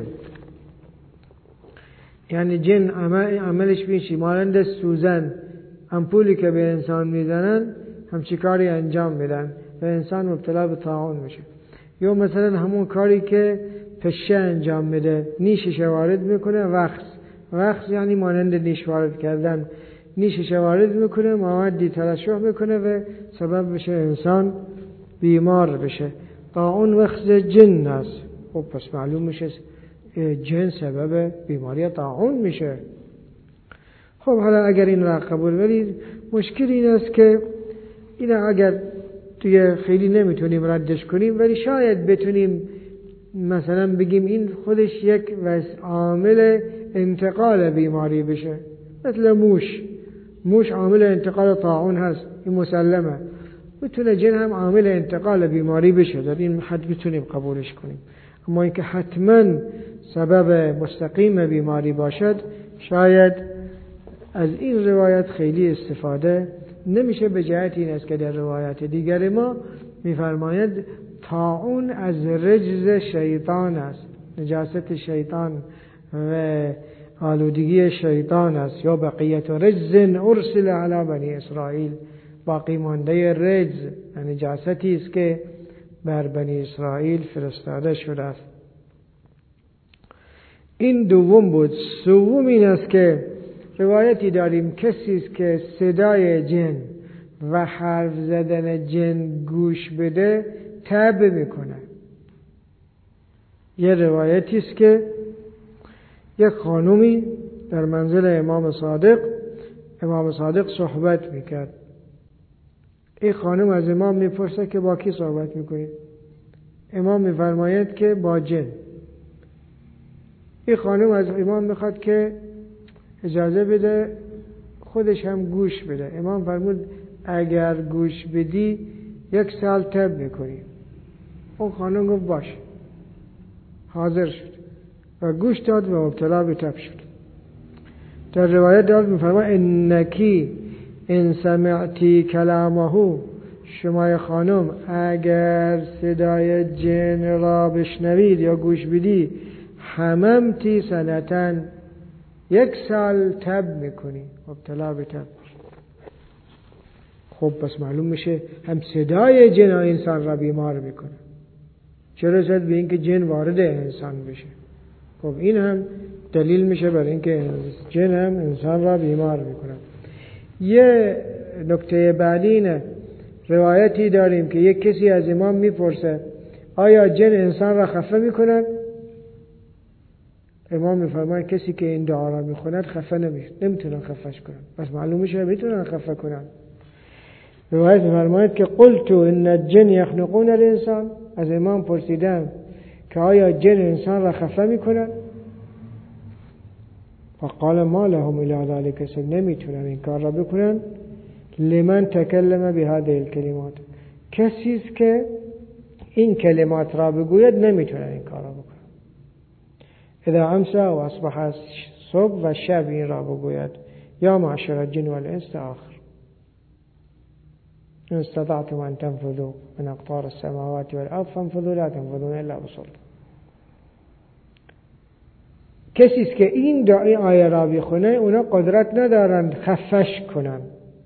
یعنی جن عملش میشه مانند سوزن، امپولی که به انسان میزنن همچی کاری انجام میدن و انسان مبتلا به طاعون میشه. یا مثلا همون کاری که پشه انجام میده، نیشش وارد میکنه، وخز یعنی مانند نیش وارد کردن، نیشش وارد میکنه، موادی ترشح میکنه و سبب بشه انسان بیمار بشه. طاعون وخز جن است. خب پس معلوم میشه جن سبب بیماری طاعون میشه. خب حالا اگر این را قبول برید، مشکل این است که این اگر دیگه خیلی نمیتونیم ردش کنیم، ولی شاید بتونیم مثلا بگیم این خودش یک عامل انتقال بیماری بشه. مثل موش عامل انتقال طاعون هست، این مسلمه. بتونه جن هم عامل انتقال بیماری بشه، در این حد بتونیم قبولش کنیم. اما اینکه حتما سبب مستقیم بیماری باشد، شاید از این روایت خیلی استفاده نمیشه. به جهت این است که در روایت دیگر ما می‌فرماید طاعون از رجز شیطان است، نجاست شیطان و آلودگی شیطان است. یا بقیت رجز ارسل علی بنی اسرائیل، باقی مانده رجز نجاستی است که بر بنی اسرائیل فرستاده شده است. این دوم بود. سوم این است که روایتی داریم کسی است که صدای جن و حرف زدن جن گوش بده تب میکنه. یه روایتی است که یک خانومی در منزل امام صادق صحبت میکرد. این خانم از امام میپرسه که با کی صحبت میکنی؟ امام میفرماید که با جن. این خانم از امام میخواد که اجازه بده خودش هم گوش بده. امام فرمود اگر گوش بدی 1 سال تب میکنی. اون خانم گفت باش، حاضر شد و گوش داد و مبتلا به تب شد. در روایت دارد میفرماید انکی ان سمعتی کلامه، شما خانم اگر صدای جن را بشنوید یا گوش بدی، حممتی سنتن، 1 سال تب میکنی، مبتلا به تب. خب پس معلوم میشه هم صدای جن انسان را بیمار میکنه، چه رسد به اینکه جن وارد انسان بشه. خب این هم دلیل میشه بر اینکه جن هم انسان را بیمار میکنه. یه نکته بعدی اینه، روایتی داریم که یک کسی از امام میپرسه آیا جن انسان را خفه میکنن؟ امام میفرماید کسی که این دعا را میخوند خفه نمیشه، نمیتونن خفهش کنن. پس معلوم میشه میتونن خفه کنن. روایت میفرماید که قلت ان الجن یخنقون الانسان، از امام پرسیدم که آیا جن انسان را خفه میکنن؟ فقال ما لهم الا ذلك، نمیتونن این کار را بکنن. لمن تکلم بهذه الکلمات، کسی است که این کلمات را بگوید نمیتونن این کار را بکنن. اذا امسى و اصبح، صبح و شب این را بگوید، یا معشر الجن والانس آخر. ان استطعتم ان تنفذوا من اقطار السماوات والارض فانفذوا لا تنفذون الا بسلطان. کسی است که این آیه را بخونه اونا قدرت ندارند خفش کنن.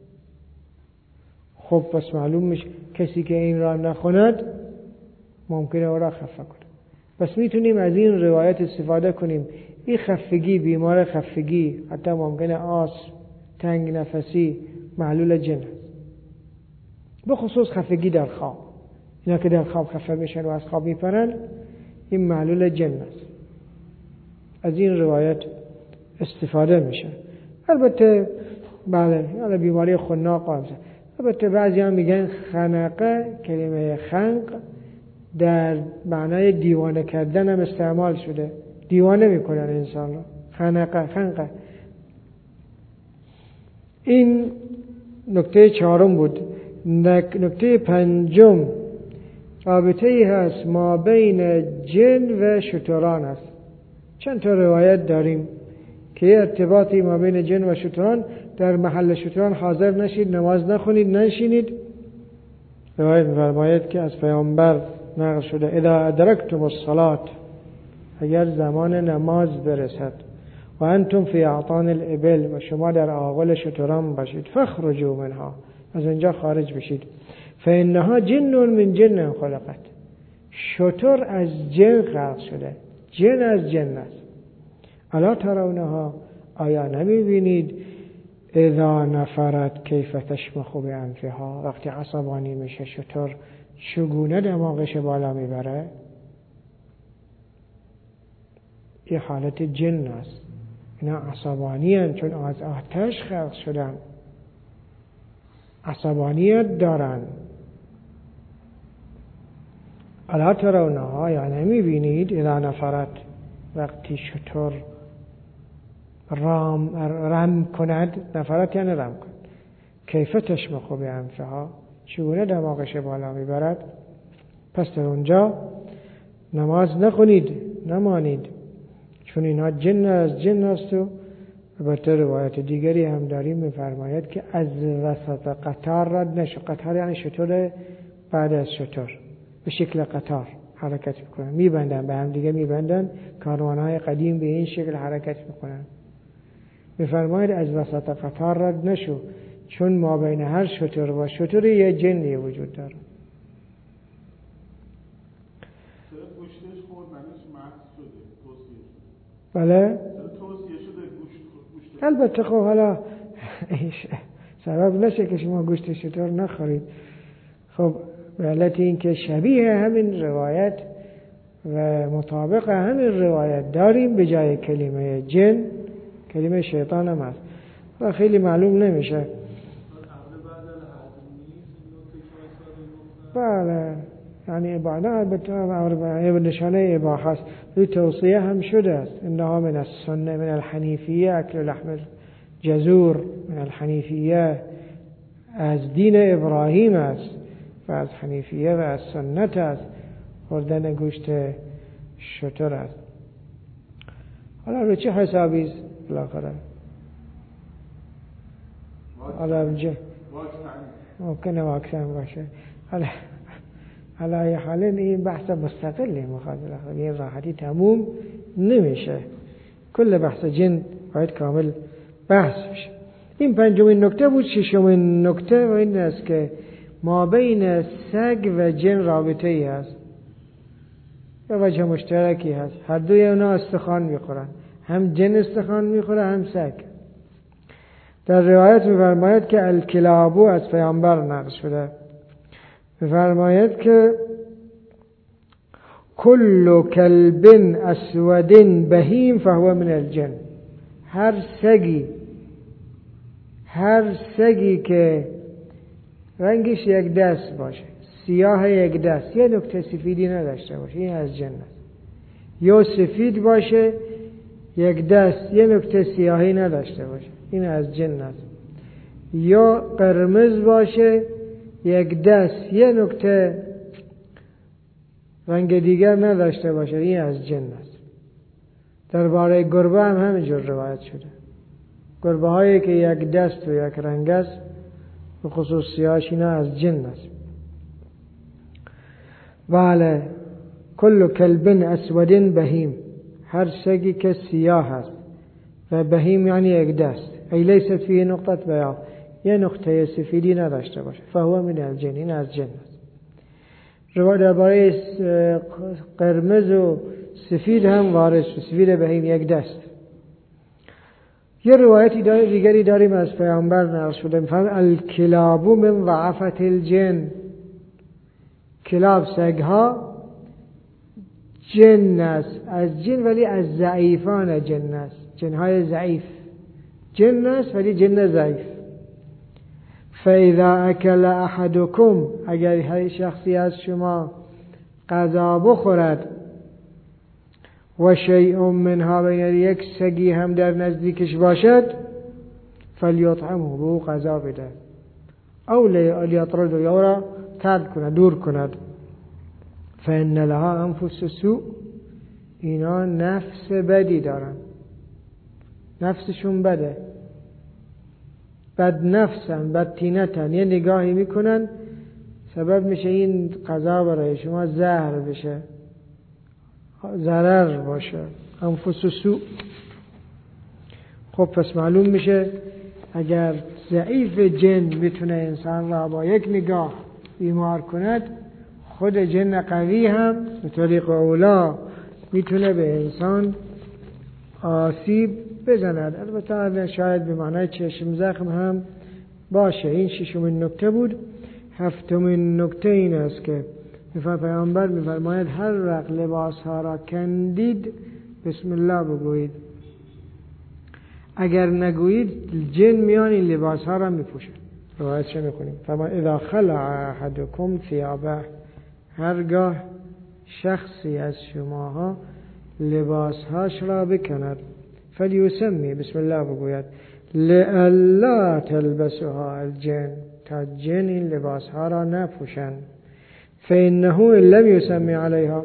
خب پس معلوم میشه کسی که این را نخوند ممکنه او را خفه کنه. پس میتونیم از این روایت استفاده کنیم. این خفگی، بیمار خفگی، حتی ممکنه آس، تنگ نفسی، معلول جن است. به خصوص خفگی در خواب. اینا که در خواب خفه میشن و از خواب میپرن، این معلول جن است. از این روایت استفاده میشه. البته بله، حالا بیماری خناق هم. البته بعضی هم میگن خنقه، کلمه خنق در معنای دیوانه کردن هم استعمال شده. دیوانه میکنن انسان رو. خنقه. این نکته چهارم بود. نکته پنجم رابطه ای هست ما بین جن و شتران است. چند تا روایت داریم که ارتباطی ما بین جن و شتران. در محل شتران حاضر نشید، نماز نخونید، ننشینید. روایت می‌فرماید که از پیامبر نقل شده اذا ادرکتم الصلاة، اگر زمان نماز برسد، و انتم فی اعطان الابل، و شما در آغل شتران باشید، فخرجوا منها، از اینجا خارج بشید، فانها جن من جن خلقت، شتر از جن خلق شده، جن از جن است. الا ترونها، آیا نمیبینید اذا نفرت کیف تشمخ بانفها، وقتی عصبانی میشه شتر چگونه دماغش بالا میبره؟ این حالت جن است. اینا عصبانی هستند چون از آتش خلق شدن، عصبانیت دارن. الا ترونها، یا نمیبینید اذا نفرت، وقتی شتر رم کند، نفرت یعنی رم کند، کیف تشمخ بانفها، چگونه دماغش بالا میبرد. پس در اونجا نماز نخونید، نمانید، چون اینها جن از جن است. و البته روایت دیگری هم داریم میفرماید که از وسط قطار رد نشو. قطار یعنی شتر بعد از شتر به شکل قطار حرکت میکنن، میبندن به هم دیگه، میبندن. کاروانهای قدیم به این شکل حرکت میکنن. میفرماید از وسط قطار رد نشو، چون ما بین هر شتر و شتر یه جنی وجود داره. بله؟ البته خب حالا سبب نشه که شما گوشت شتر نخورید. خب به علت این که شبیه همین روایت و مطابق همین روایت داریم، به جای کلمه جن کلمه شیطان هم هست و خیلی معلوم نمیشه. بله، یعنی اباحه البته نشانه اباحه است. این توصیه هم شده است. انها من السنه من الحنیفیه اکل لحم جزور، من الحنیفیه از دین ابراهیم است و از حنیفیه و از سنت است خوردن گوشت شتر است. حالا رو چه حسابی است بالاخره؟ حالا ممکنه واکسن باشه. حالا یه حالا این بحث مستقلی میخواد، این راحتی تموم نمیشه. کل بحث جن باید کامل بحث بشه. این پنجمین نکته بود. ششمین نکته و این است که ما بین سگ و جن رابطه ای هست، یا وجه مشترکی هست. هر دوی اونا استخوان میخورن، هم جن استخوان میخوره هم سگ. در روایت میفرماید که الکلابو از پیامبر نقل شده، میفرماید که کل کلب اسود بهیم فهو من الجن، هر سگی که رنگش یک دست باشه، سیاه یک دست، یه نقطه سفیدی نداشته باشه، این از جن است. یا سفید باشه یک دست، یه نقطه سیاهی نداشته باشه، این از جن است. یا قرمز باشه یک دست، یه نقطه رنگ دیگر نداشته باشه، این از جن است. درباره گربه هم همینجور روایت شده. گربه هایی که یک دست و یک رنگ است به خصوصیاش اینا از جن است. بله، کل کلب اسود بهیم، هر سگی که سیاه است و بهیم یعنی یک دست، ای لیست فیه نقطه بیاض، یه نقطه سفیدی نداشته باشه، فهو من الجن، این از جن است. روایت درباره قرمز و سفید هم وارد شد، سفید بهیم یک دست. یه روایتی دیگری داریم از پیامبر نقل شده، می‌فرماید الکلاب من ضعفة الجن، کلاب سگها جن است، از جن ولی از ضعیفان جن است، جنهای ضعیف جن است ولی جن ضعیف. فاذا اکل احدکم، اگر هر شخصی از شما غذا بخورد، و شیء منها، بین یک سگی هم در نزدیکش باشد، فلیطعمه، به او غذا بده، او لیطرد، یا را طرد کند، دور کند. فان لها انفس سوء، اینا نفس بدی دارن، نفسشون بده، بد نفسن، بد تینتن، یه نگاهی میکنن سبب میشه این غذا برای شما زهر بشه، ضرر باشه، انفس سوء. خب پس معلوم میشه اگر ضعیف جن میتونه انسان را با یک نگاه بیمار کند، خود جن قوی هم به طریق اولا میتونه به انسان آسیب بزند. البته شاید به معنای چشم زخم هم باشه. این ششمین نکته بود. هفتمین نکته این است که پیامبر میفرماید هر وقت لباس ها را کندید بسم الله بگویید، اگر نگویید جن میان این لباس ها را میپوشن. روایتش میکنیم فرماید اذا خلع احدکم ثیابه، هرگاه شخصی از شماها لباسهاش را بکند، فلیسمی، بسم الله بگوید، لئلا تلبسها الجن، تا جن این لباسها را نپوشند. فانه لم یسمی علیها،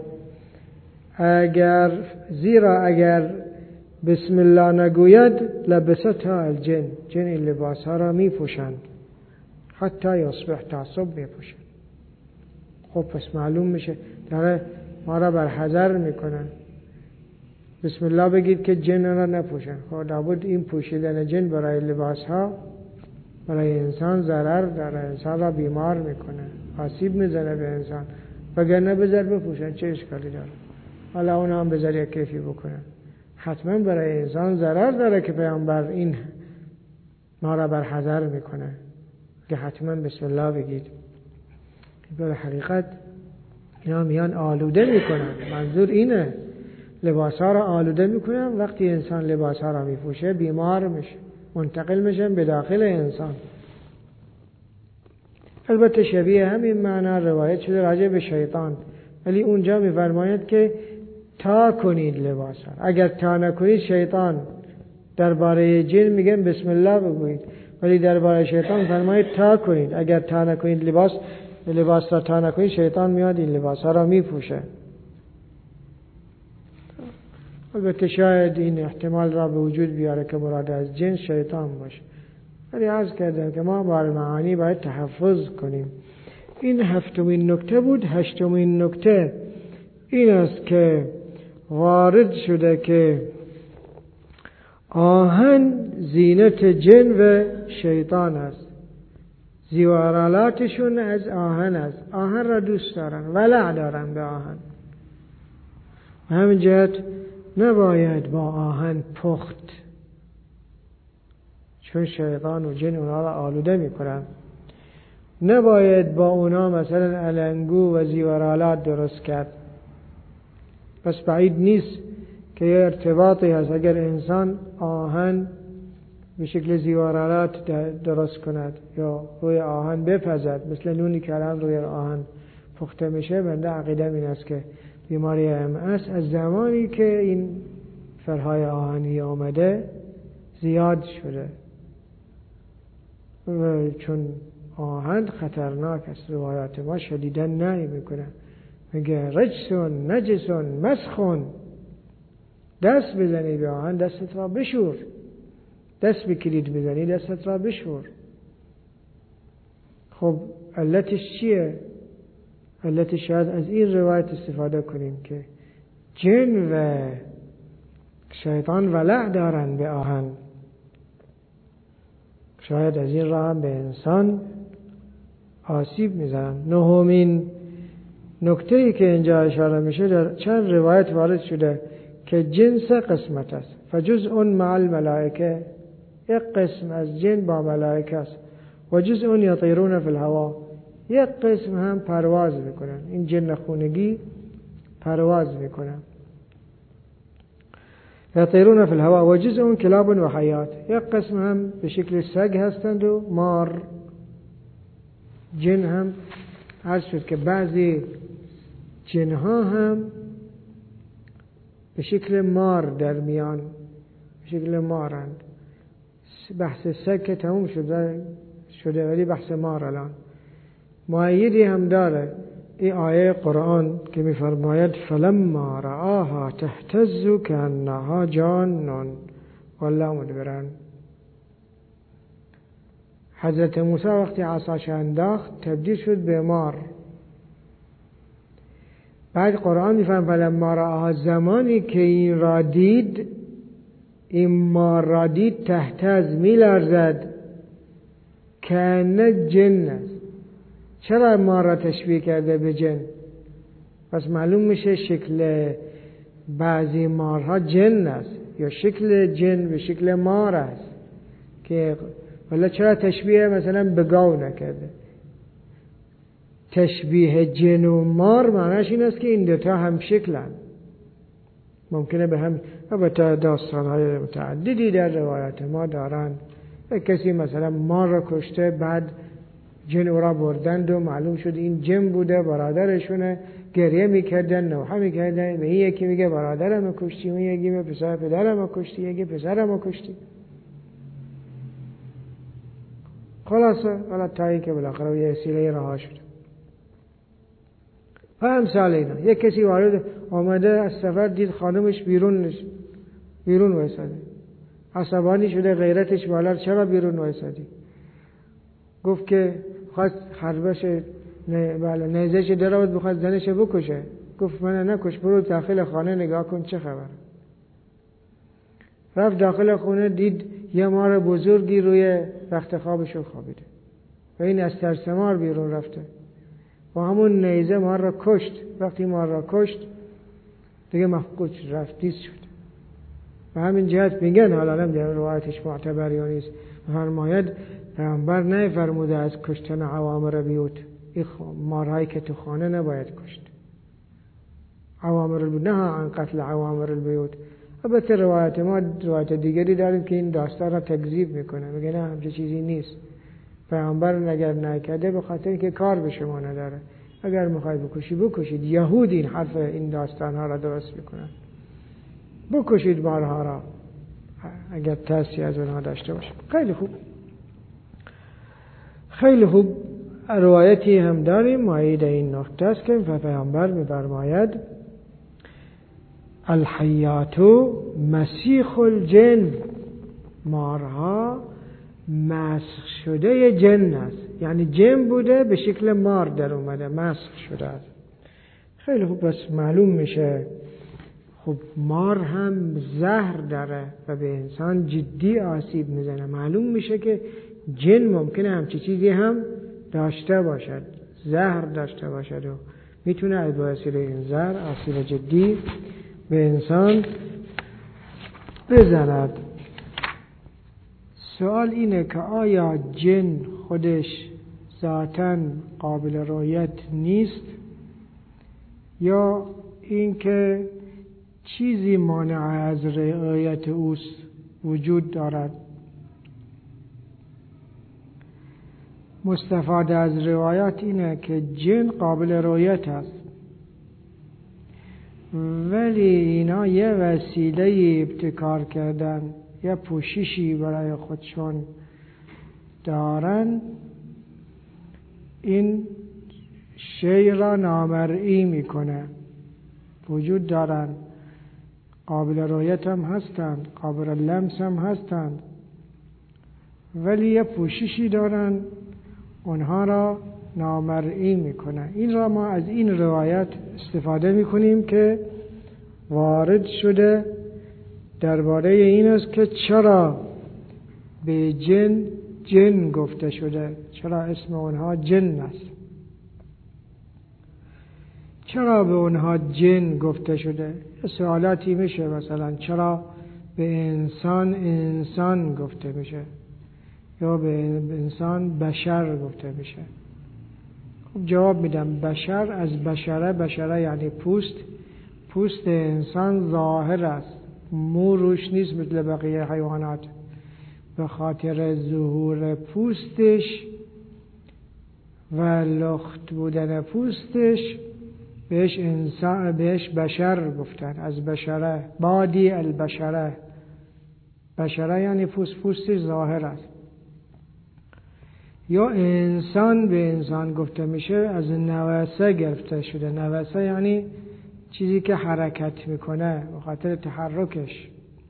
زیرا اگر بسم الله نگوید لبستها الجن، جن این لباسها را میپوشند، حتی یصبح، تا صبح میپوشند. خب پس معلوم میشه داره ما را بر حذر میکنن، بسم الله بگید که جن را نپوشن. خب لابد این پوشیدن جن برای لباس ها برای انسان ضرر داره، انسان را بیمار میکنه، آسیب میزنه به انسان. وگرنه بذار بپوشن، چه اشکالی داره؟ حالا اونا هم بذار یک کیفی بکنن. حتما برای انسان ضرر داره که پیامبر این ما را بر حذر میکنه که حتما بسم الله بگید. در حقیقت اینا میان آلوده میکنن، منظور اینه، لباس ها را آلوده میکنن. وقتی انسان لباس ها را میپوشه بیمار میشه، منتقل میشن به داخل انسان. البته شبیه همین معنا روایت شده راجع به شیطان، ولی اونجا میفرماید که تا کنید لباس ها، اگر تا نکنید شیطان. درباره جن میگن بسم الله بگویید، ولی درباره شیطان فرماید تا کنید، اگر تا نکنید لباس را تا نکنید شیطان میاد این لباس ها را میپوشه. البته شاید این احتمال را به وجود بیاره که مراد از جن شیطان باشه، ولی عرض کردم که ما با معانی باید تحفظ کنیم. این هفتمین نکته بود. هشتمین نکته این است که وارد شده که آهن زینت جن و شیطان است، زیورالاتشون از آهن است، آهن را دوست دارن، ولع دارن به آهن. همین جهت نباید با آهن پخت، چون شیطان و جن اونا را آلوده میکنن. نباید با اونا مثلا علنگو و زیورالات درست کرد. پس بعید نیست که یه ارتباطی هست اگر انسان آهن به شکل زیورالات درست کند یا روی آهن بپزد، مثل نونی که الان روی آهن پخته میشه. بنده عقیدم این است که بیماری MS از زمانی که این فرهای آهنی آمده زیاد شده، چون آهن خطرناک است. روایات ما شدیداً نهی میکنه، میگه رجسون نجسون مسخون، دست بزنی به آهن دستت را بشور، دست به کلید بزنی دستت را بشور. خب علتش چیه؟ علتش شاید از این روایت استفاده کنیم که جن و شیطان ولع دارن به آهن، شاید از این راه به انسان آسیب میزنن. نهمین نکته‌ای که اینجا اشاره میشه در چند روایت وارد شده که جن سه قسمت است. فجزء مع الملائکه، یک قسم از جن با ملائکه است. و جزء یطیرون فی الهوا، یک قسم هم پرواز میکنن. این جن خونگی پرواز میکنن. یطیرون فی الهوا و جزء کلاب و حیات، یک قسم هم به شکل سگ هستند و مار. جن هم عرض شد که بعضی جنها هم به شکل مار در میان، به شکل مارند. بحث سگ که تموم شده ولی بحث مار الان. مؤیدی هم داره این آیه قرآن که میفرماید فلما رآها تهتز کأنها جان والله مدبرن. حضرت موسی وقتی عصاش انداخت تبدیل شد به مار. بعد قرآن میفرماید فلما رآها، زمانی که این را دید، این مار را دید، تهتز میلرزد، کأن جن است. چرا مار را تشبیه کرده به جن؟ پس معلوم میشه شکل بعضی مارها جن است یا شکل جن به شکل مار است که ولی چرا تشبیه مثلا به گاو نکرده؟ تشبیه جن و مار معنیش این است که این دوتا هم شکلن، ممکنه به هم. البته داستان‌های متعددی در روایت ما دارن. کسی مثلا مار را کشته، بعد جن او را بردند و معلوم شد این جن بوده، برادرشونه، گریه میکردن، نوحه میکردن. به این یکی میگه برادرمو کشتی، اون یکی میگه پدرمو کشتی، یکی پسرمو کشتی. خلاصه حالا تا اینکه بالاخره یه وسیله رها شد. و امثال اینا. یک کسی وارد آمده از سفر، دید خانمش بیرون وایساده، عصبانی شده، غیرتش بالا، چرا بیرون وایسادی؟ گفت که خواست خربش نیزش درآورد بخواد زنش بکشه. گفت من نکش، برو داخل خانه نگاه کن چه خبر. رفت داخل خونه، دید یه مار بزرگی روی رخت خوابش خوابیده و این از ترس مار بیرون رفته و همون نیزه مار را کشت. وقتی مار را کشت دیگه مفقود رفت، دیس شد. و همین جهت میگن، حالا هم در روایتش معتبر یا نیست، فرماید پیامبر نفرموده از کشتن عوامر بیوت، این مارهایی که تو خانه نباید کشت. عوامر البیوت، نه عن قتل عوامر البیوت. البته روایت ما روایت دیگری داریم که این داستان را تکذیب میکنه، میگه نه همچه چیزی نیست. پیامبر اگر نکرده به خاطر اینکه کار به شما نداره. اگر میخواید بکشید. یهود این حرف این داستان ها را درست میکنن. بکشید مارها را اگر ترسی از اونها داشته باشید. خیلی خوب. خیلی خوب. روایتی هم داریم مؤید این نکته است که پیامبر می‌فرماید الحیات مسیخ الجن، مارها مسخ شده جن است. یعنی جن بوده به شکل مار در اومده، مسخ شده است. خیلی خوب. بس معلوم میشه خب مار هم زهر داره و به انسان جدی آسیب میزنه. معلوم میشه که جن ممکنه همچی چیزی هم داشته باشد، زهر داشته باشد و میتونه از وسیله این زهر آسیب جدی به انسان بزند. سوال اینه که آیا جن خودش ذاتاً قابل رؤیت نیست یا اینکه چیزی مانع از رؤیت اوست وجود دارد؟ مستفاده از روایات اینه که جن قابل رؤیت است، ولی اینا یه وسیله ابتکار کردن، یه پوششی برای خودشون دارن، این شی را نامرئی میکنه. وجود دارن، قابل رؤیت هم هستند، قابل لمس هم هستند، ولی یه پوششی دارن اونها را نامرئی میکنه. این را ما از این روایت استفاده میکنیم که وارد شده درباره این است که چرا به جن گفته شده، چرا اسم اونها جن است، چرا به اونها جن گفته شده. سوالاتی میشه، مثلا چرا به انسان گفته میشه یا به انسان بشر گفته میشه. خب جواب میدم بشر از بشره یعنی پوست انسان ظاهر است، مو روش نیست مثل بقیه حیوانات. به خاطر ظهور پوستش و لخت بودن پوستش بهش بشر گفتن. از بشره، بادی البشره، بشره یعنی پوستش ظاهر است. یا انسان به انسان گفته میشه، از نوسه گرفته شده. نوسه یعنی چیزی که حرکت میکنه، به خاطر تحرکش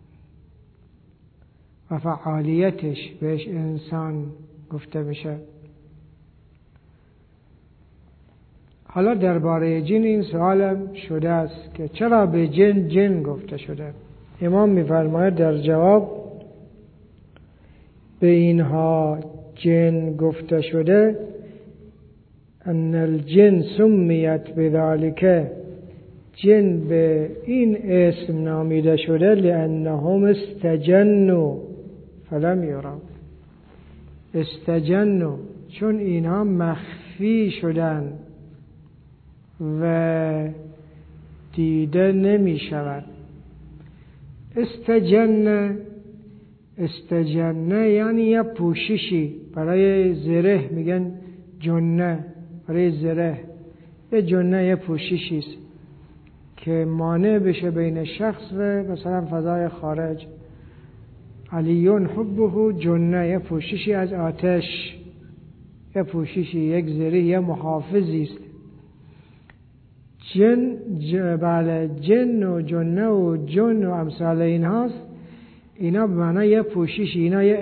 و فعالیتش بهش انسان گفته میشه. حالا درباره جن این سوالم شده است که چرا به جن گفته شده. امام میفرماید در جواب به اینها جن گفته شده ان الجن سمیت بذالک، جن به این اسم نامیده شده لانهم استجنوا فلم یروا. استجنوا چون اینها مخفی شدن و دیده نمی شود. استجنه یعنی یه پوششی برای زره، میگن جنه برای زره. یه جنه یه پوششی است که مانع بشه بین شخص و مثلا فضای خارج. علیون حبه جنه، یه پوششی از آتش، یه پوششی، یک زره، یه محافظی است. بله جن و جنه و جن و امثال این هاست. اینا به معنی یه پوششی. اینا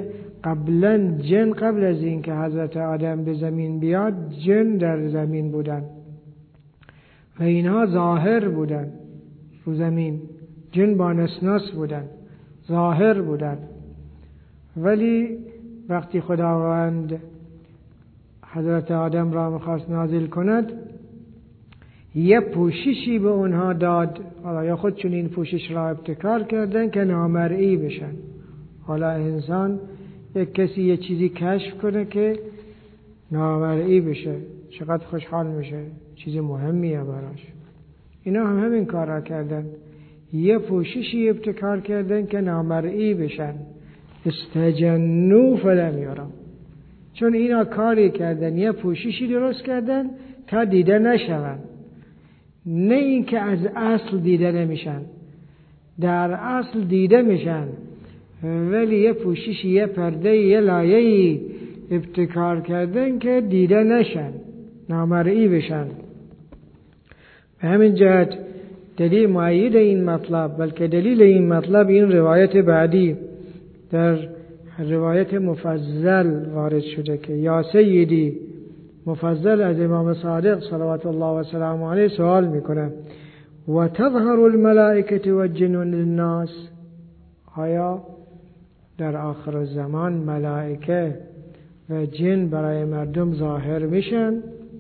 قبل از این که حضرت آدم به زمین بیاد جن در زمین بودن و اینها ظاهر بودن رو زمین. جن با نسناس بودن، ظاهر بودن. ولی وقتی خداوند حضرت آدم را میخواست نازل کند یه پوششی به اونها داد. حالا یا خودشون این پوشش را ابتکار کردن که نامرئی بشن. حالا انسان یک کسی یه چیزی کشف کنه که نامرئی بشه، چقدر خوشحال میشه، چیز مهمیه براش. اینا هم همین کار را کردن، یه پوششی ابتکار کردن که نامرئی بشن. استجنوا فلم یروا، چون اینا کاری کردن، یه پوششی درست کردن تا دیده نشون. نه این که از اصل دیده نمیشن، در اصل دیده میشن، ولی یه پوششی، یه پرده، یه لایه‌ای ابتکار کردن که دیده نشن، نامرئی بشن. به همین جهت دلیل مؤید این مطلب، بلکه دلیل این مطلب این روایت بعدی در روایت مفضل وارد شده که یا سیدی، مفضل از امام صادق صلوات الله و سلام علیه سوال میکنه و تظهر الملائکه و الجن للناس، آیا در آخر الزمان ملائکه و جن برای مردم ظاهر میشن؟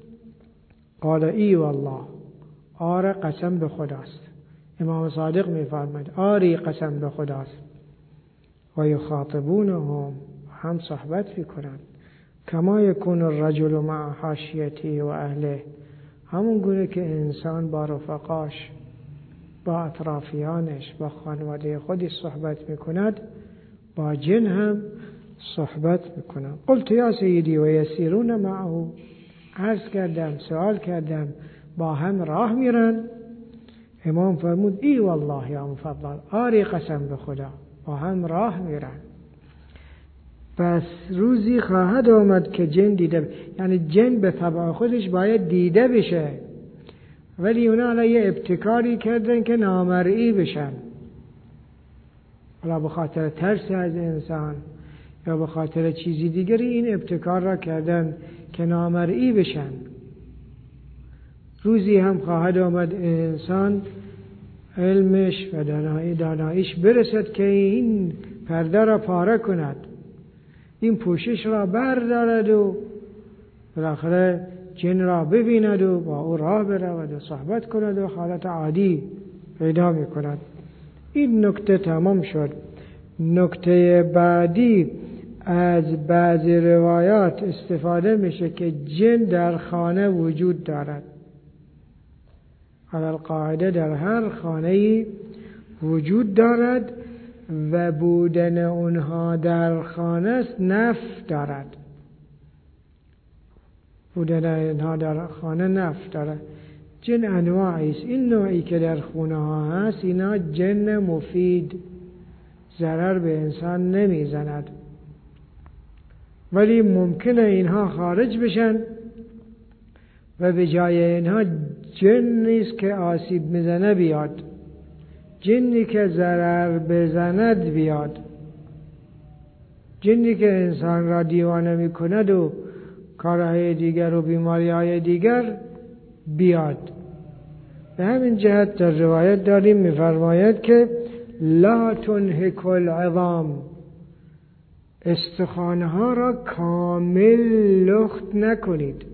قال ای والله، آره قسم به خداست. امام صادق میفرماید آری قسم به خداست. و یخاطبونهم، هم صحبت میکنند. کما یکون الرجل مع حاشیته و اهله، همون گونه که انسان با رفقاش، با اطرافیانش، با خانواده خودش صحبت میکند، با جن هم صحبت میکنند. قلت یا سیدی و یسیرون معه، عرض کردم، سوال کردم، با هم راه میرن؟ امام فرمود ای والله یا مفضل، آری قسم به خدا، با هم راه میرن. پس روزی خواهد آمد که جن دیده، یعنی جن به طبع خودش باید دیده بشه، ولی اونا علیه ابتکاری کردن که نامرئی بشن. حالا به خاطر ترس از انسان یا به خاطر چیزی دیگری این ابتکار را کردن که نامرئی بشن. روزی هم خواهد آمد انسان علمش و داناییش برسد که این پرده را پاره کند، این پوشش را بردارد و بالاخره جن را ببیند و با او راه برود و صحبت کند و حالت عادی پیدا می کند. این نکته تمام شد. نکته بعدی، از بعضی روایات استفاده میشه که جن در خانه وجود دارد. علی القاعده در هر خانه‌ای وجود دارد و بودن اونها در خانه نفع دارد. بودن اونها در خانه نفع دارد. جن انواعی است. این نوعی که در خونه ها هست اینا جن مفید، ضرر به انسان نمیزند، ولی ممکنه اینها خارج بشن و به جای اینها جن نیست که آسیب میزنه بیاد، جنی که ضرر بزند بیاد، جنی که انسان را دیوانه میکند و کارهای دیگر و بیماریهای دیگر بیاد. به همین جهت در روایت داریم میفرماید که لا تنهک العظام، استخوانها را کامل لخت نکنید،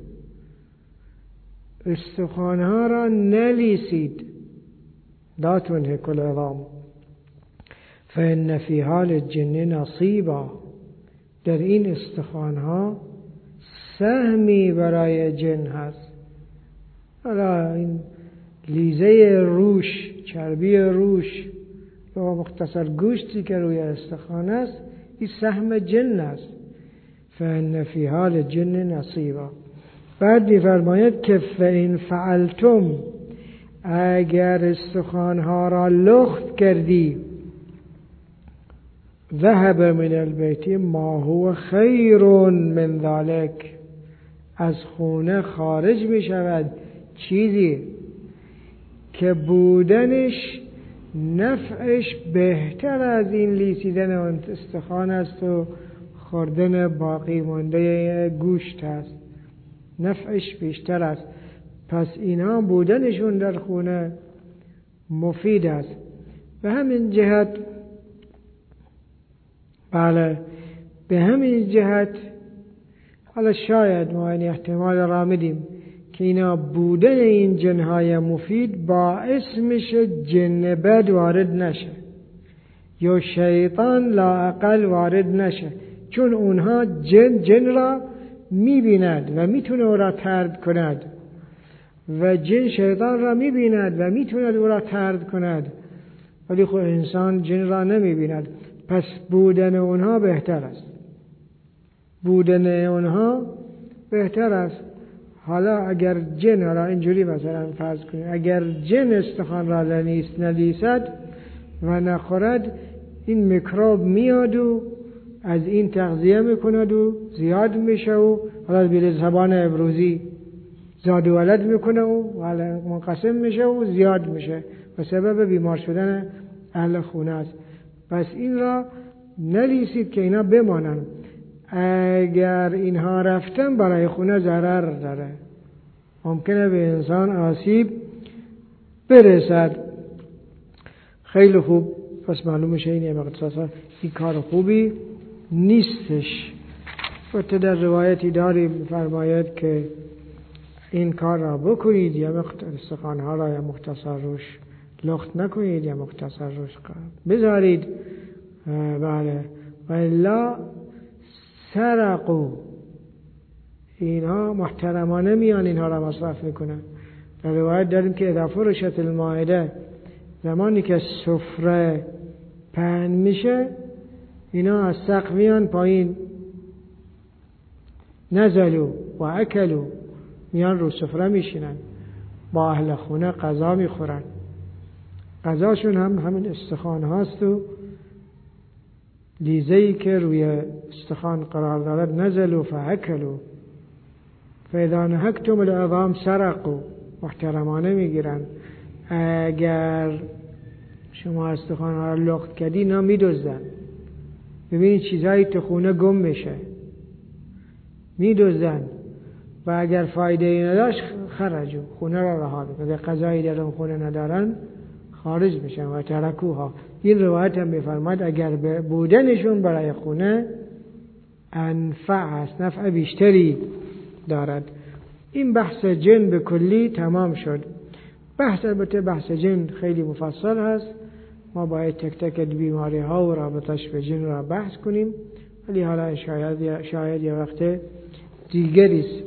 استخوانها را نلیسید. لا تنهک العظام فإن فی حال الجن نصیبا، در این استخوانها سهمی برای جن هست. حالا این لیزه روش، چربی روش یا مختصر گوشتی که روی استخوان است، این سهم جن است. فإن فی حال الجن نصیبا. بعد می‌فرماید که فإن فعلتم، اگر استخوانها را لخت کردی، ذهب من البیت ما هو خیر من ذلك، از خونه خارج می شود چیزی که بودنش نفعش بهتر از این لیسیدن اون استخوان است و خوردن باقی مانده گوشت است، نفعش بیشتر است. پس اینا بودنشون در خونه مفید است. به همین جهت به همین جهت حالا شاید ما این احتمال را میدیم که اینا بودن این جنهای مفید باعث میشه جن بد وارد نشه یا شیطان لااقل وارد نشه، چون اونها جن را میبیند و میتونه او را طرد کند و جن شیطان را میبیند و میتونه او را طرد کند، ولی خب انسان جن را نمیبیند. پس بودن اونها بهتر است، بودن اونها بهتر است. حالا اگر جن را اینجوری مثلا فرض کنید، اگر جن استخوان را نلیسد و نخورد، این میکروب میاد و از این تغذیه میکند و زیاد میشه و حالا به زبان امروزی زاد و ولد میکنه و حالا منقسم میشه و زیاد میشه و سبب بیمار شدن اهل خونه است. پس این را نلیسید که اینا بمانن. اگر اینها رفتن برای خونه ضرر داره، ممکنه به انسان آسیب برسد. خیلی خوب، پس معلوم میشه این مقدسات این کار خوبی نیستش. و در روایتی داریم فرماید که این کار را بکنید، یا استخوانها را یا مختصر روش لخت نکنید یا مختصر روش بذارید. بله. و الا سرقو، اینها محترمانه میان اینها را مصرف میکنن. در روایت داریم که اذا فرشت المائده، زمانی که سفره پهن میشه، اینا از سقف میان پایین، نزلو و اکلو، میان رو سفره میشینن، با اهل خونه غذا میخورن. غذاشون هم همین استخوان هاست و لیزه‌ای که روی استخوان قرار دارد. نزلو فاکلو فاذا نهکتم العظام سرقو، محترمانه میگیرن. اگر شما استخوان ها رو لخت کردی، اینا میدزدن. ببینید چیزایی تو خونه گم میشه، میدزدن. و اگر فایده ای نداشت خرجوا، خونه را رها میکنن. اگر غذایی در اون خونه ندارن خارج میشن و ترکوها. این روایت هم میفرماید اگر بودنشون برای خونه انفع است، نفع بیشتری دارد. این بحث جن به کلی تمام شد. البته بحث جن خیلی مفصل هست، ما باید تک تک بیماری ها و رابطش به جن را بحث کنیم، ولی حالا شاید یه وقت دیگری است.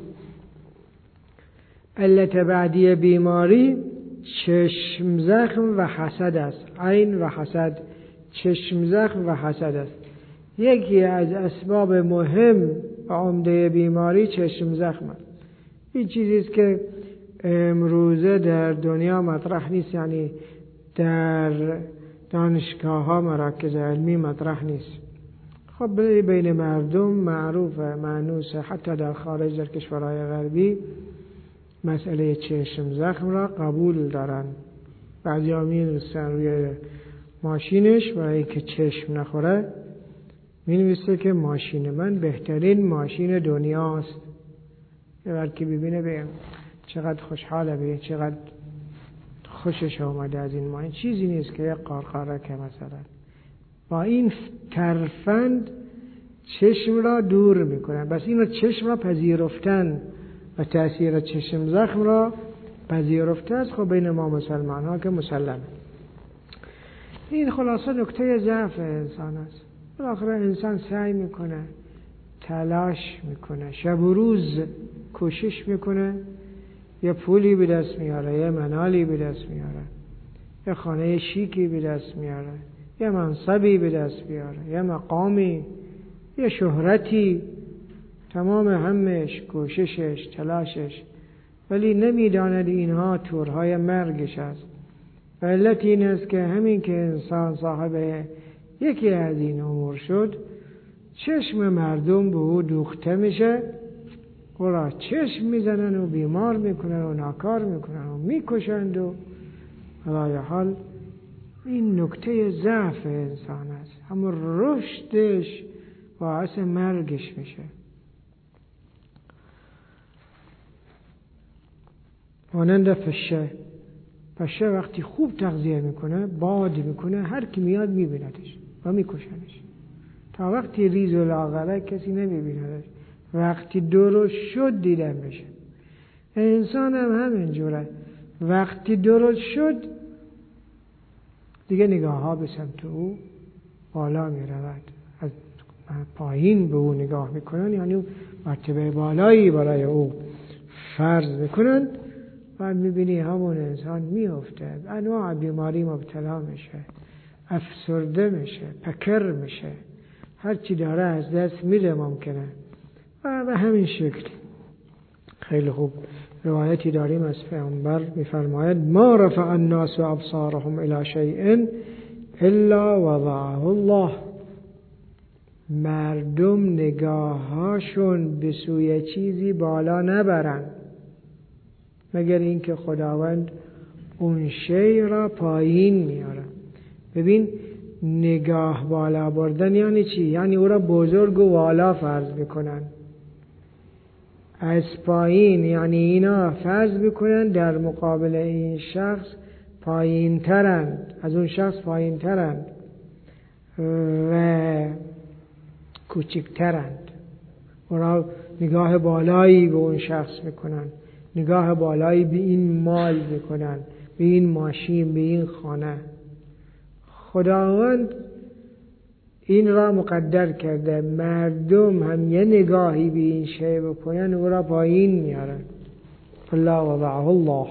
علت بعدی بیماری چشم زخم و حسد است. عین و حسد، چشم زخم و حسد است. یکی از اسباب مهم و عمده بیماری چشم زخم است. این چیزی است که امروزه در دنیا مطرح نیست، یعنی در دانشگاه ها مراکز علمی مطرح نیست. خب بین مردم معروفه، مانوسه، حتی در خارج در کشورهای غربی مسئله چشم زخم را قبول دارن. بعضی ها می‌نویسن روی ماشینش برای اینکه چشم نخوره، می‌نویسه که ماشین من بهترین ماشین دنیاست. یه وقت که ببینه بگم چقدر خوشحاله، بگه چقدر خوشش آمده از این ماشین. چیزی نیست که یک قارقاره که مثلا با این ترفند چشم را دور میکنن. بس این را چشم را پذیرفتن و تأثیر چشم زخم را پذیرفته است. خب بین ما مسلمان ها که مسلمه. این خلاصه نکته ضعف انسان است. بالاخره انسان سعی میکنه، تلاش میکنه، شب و روز کوشش میکنه، یه پولی به دست میاره، یه منالی به دست میاره، یه خانه شیکی به دست میاره، یه منصبی به دست بیاره، یه مقامی، یه شهرتی، تمام همش کوششش، تلاشش، ولی نمیداند اینها تورهای مرگش است. و علت این است که همین که انسان صاحب یکی از این امور شد، چشم مردم به او دوخته میشه، او را چشم میزنن و بیمار میکنن و ناکار میکنن و میکشند و علای حال. این نکته ضعف انسان است، همون رشدش باعث مرگش میشه. مانند پشه وقتی خوب تغذیه میکنه، باد میکنه، هر کی میاد میبیندش و میکشنش. تا وقتی ریز و لاغره کسی نمیبیندش، وقتی درست شد دیدن بشه. انسان هم همینجوره، وقتی درست شد دیگه نگاه ها به سمت او بالا می رود. از پایین به او نگاه میکنن، یعنی مرتبه بالایی برای او فرض میکنن و میبینی همون انسان میفته، انواع بیماری مبتلا میشه، افسرده میشه، پکر میشه، هرچی داره از دست میده ممکنه و به همین شکل. خیلی خوب. روایتی داریم از پیامبر میفرماید ما رفع الناس ابصارهم الى شیء الا وضعه الله. مردم نگاهاشون به سوی چیزی بالا نبرن مگر اینکه خداوند اون شی را پایین میاره. ببین نگاه بالا بردن یعنی چی؟ یعنی او را بزرگ و والا فرض میکنن. از پایین یعنی اینا فرض میکنن در مقابل این شخص پایین ترند، از اون شخص پایین ترند و کوچکترند. اونا نگاه بالایی به اون شخص میکنن، نگاه بالایی به این مال میکنن، به این ماشین، به این خانه. خداوند این را مقدر کرده مردم هم یه نگاهی به این شی بکنن او را پایین میارن. الله وضعه الله.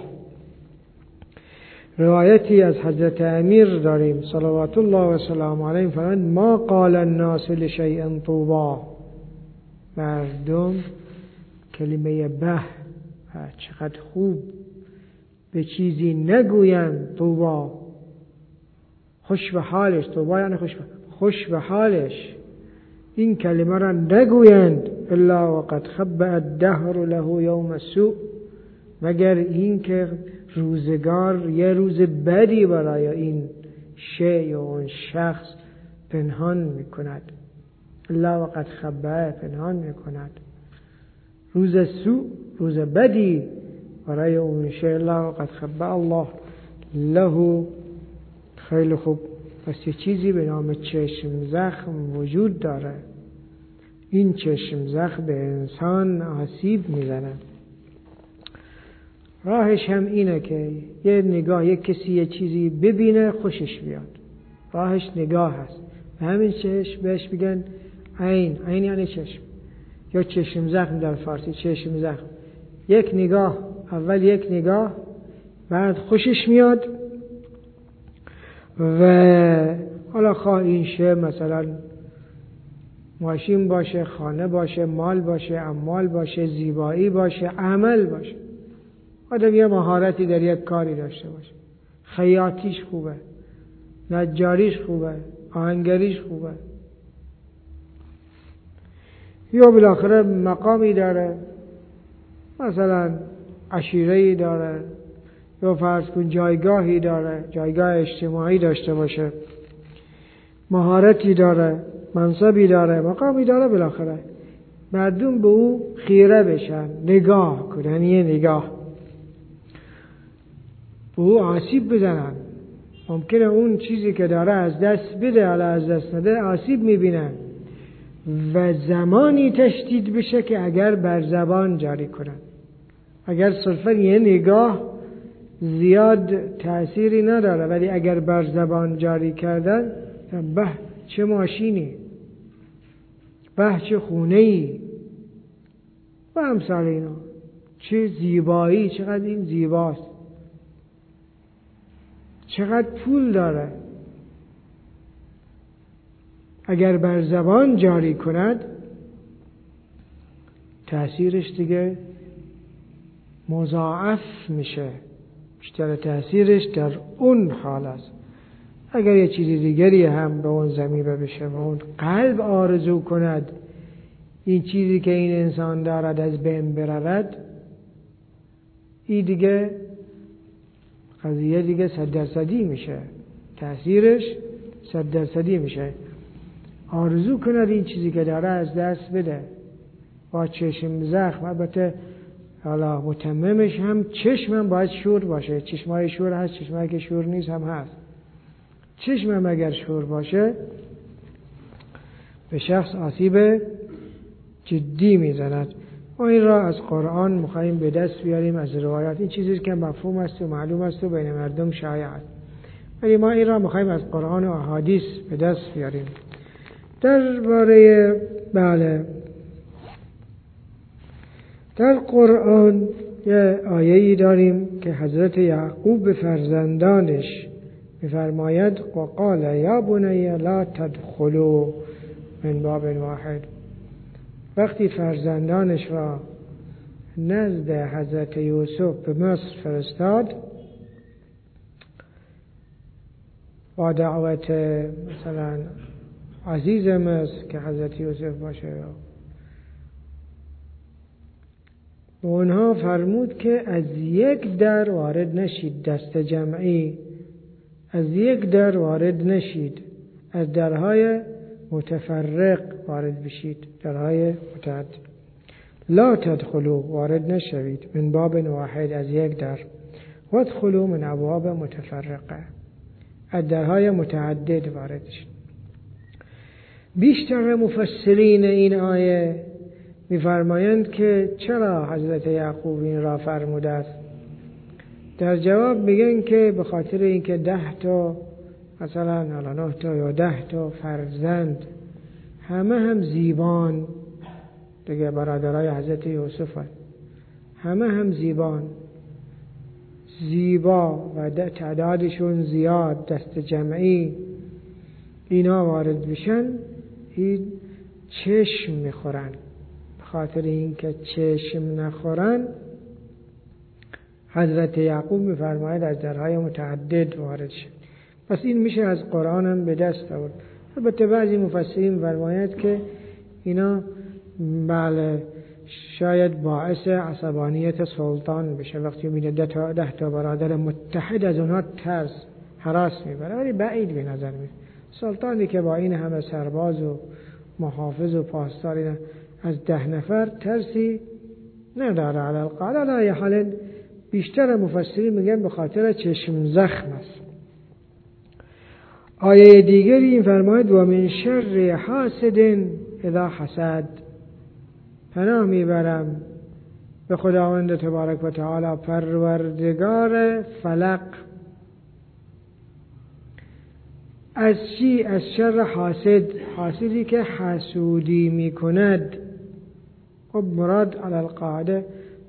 روایتی از حضرت امیر داریم صلوات الله و سلام علیه فرمود ما قال الناس لشیء طوبا. مردم کلمه به چقدر خوب به چیزی نگویند. طوبا خوش به حالش، طوبا یعنی خوش به حالش، این کلمه را نگویند الا وقد خبأ الدهر له یوم السوء، مگر این که روزگار یه روز بدی برای این شیء و اون شخص پنهان میکند. الا وقد خبأ، پنهان میکند. روز سوء روز بدی برای اون انشاءالله وقد خبأ الله له. خیلی خوب. پس یه چیزی به نام چشم زخم وجود داره. این چشم زخم به انسان آسیب میزنه. راهش هم اینه که یه نگاه، یک کسی یه چیزی ببینه خوشش بیاد، راهش نگاه هست. و همین چشم بهش میگن عین. عین یعنی چشم یا چشم زخم در فارسی. چشم زخم یک نگاه، اول یک نگاه، بعد خوشش میاد و حالا خواه این شه مثلا ماشین باشه، خانه باشه، مال باشه، اموال باشه، زیبایی باشه، عمل باشه. آدم یه مهارتی در یک کاری داشته باشه، خیاطیش خوبه، نجاریش خوبه، آهنگریش خوبه، یا بالاخره مقامی داره، مثلا عشیره‌ای داره، یا فرض کن جایگاهی داره، جایگاه اجتماعی داشته باشه، مهارتی داره، منصبی داره، مقامی داره، بالاخره مردم به او خیره بشن، نگاه کنن، یه نگاه به او آسیب بزنن. ممکنه اون چیزی که داره از دست بده، حالا از دست نده، آسیب میبینن و زمانی تشدید بشه که اگر بر زبان جاری کنن. اگر صرفا یه نگاه زیاد تأثیری نداره، ولی اگر بر زبان جاری کردن، به چه ماشینی، به چه خونه‌ای و امثال اینا، چه زیبایی، چقدر این زیباست، چقدر پول داره. اگر بر زبان جاری کند تأثیرش دیگه مضاعف میشه، بیشتر تأثیرش در اون حال است. اگر یه چیزی دیگری هم به اون ضمیمه بشه و اون قلب آرزو کند این چیزی که این انسان دارد از بین برود، این دیگه قضیه دیگه 100% میشه، تأثیرش 100% میشه. آرزو کند این چیزی که داره از دست بده با چشم زخم. البته حالا متممش هم چشمم باید شور باشه. چشمای شور هست، چشمایی که شور نیست هم هست. چشمم اگر شور باشه به شخص آسیب جدی میزند. ما این را از قرآن می‌خوایم به دست بیاریم، از روایات. این چیزی که مفهوم است و معلوم است و بین مردم شایع است، ولی ما این را می‌خوایم از قرآن و احادیث به دست بیاریم. در قرآن یه آیه‌ای داریم که حضرت یعقوب به فرزندانش می‌فرماید وقال یا بنی لا تدخلوا من باب واحد. وقتی فرزندانش را نزد حضرت یوسف به مصر فرستاد با دعوت مثلا عزیز مصر که حضرت یوسف باشه، و اونها فرمود که از یک در وارد نشید، دست جمعی از یک در وارد نشید، از درهای متفرق وارد بشید، درهای متعدد. لا تدخلوا، وارد نشوید، من باب واحد، از یک در، وادخلوا من ابواب متفرقه، از درهای متعدد وارد شید. بیشتر مفسرین این آیه می‌فرمایند که چرا حضرت یعقوب این را فرموده است. در جواب میگن که به خاطر اینکه 10 تا مثلا 9 تا یا 10 تا فرزند همه هم زیبان دیگه، برادرای حضرت یوسف همه هم زیبا و تعدادشون زیاد، دست جمعی، اینا وارد بشن، این چشم میخورن. به خاطر اینکه چشم نخورن حضرت یعقوب میفرماید از درهای متعدد وارد شد. پس این میشه از قرآن هم به دست آورد. البته بعضی مفسرین فرماید که اینا بله شاید باعث عصبانیت سلطان بشه، وقتی میبینه 10 تا برادر متحد از اونها ترس هراس میبره، ولی بعید به نظر میاد. سلطانی که با این همه سرباز و محافظ و پاسدار از 10 نفر ترسی نداره علی القاعده. علی حال بیشتر مفسرین میگن به خاطر چشم زخم است. آیه دیگری این فرماید و من شر حاسد اذا حسد، پناه میبرم به خداوند تبارک و تعالی پروردگار فلق از چی؟ از شر حاسد، حاسدی که حسودی میکند. خب مراد علی القاعده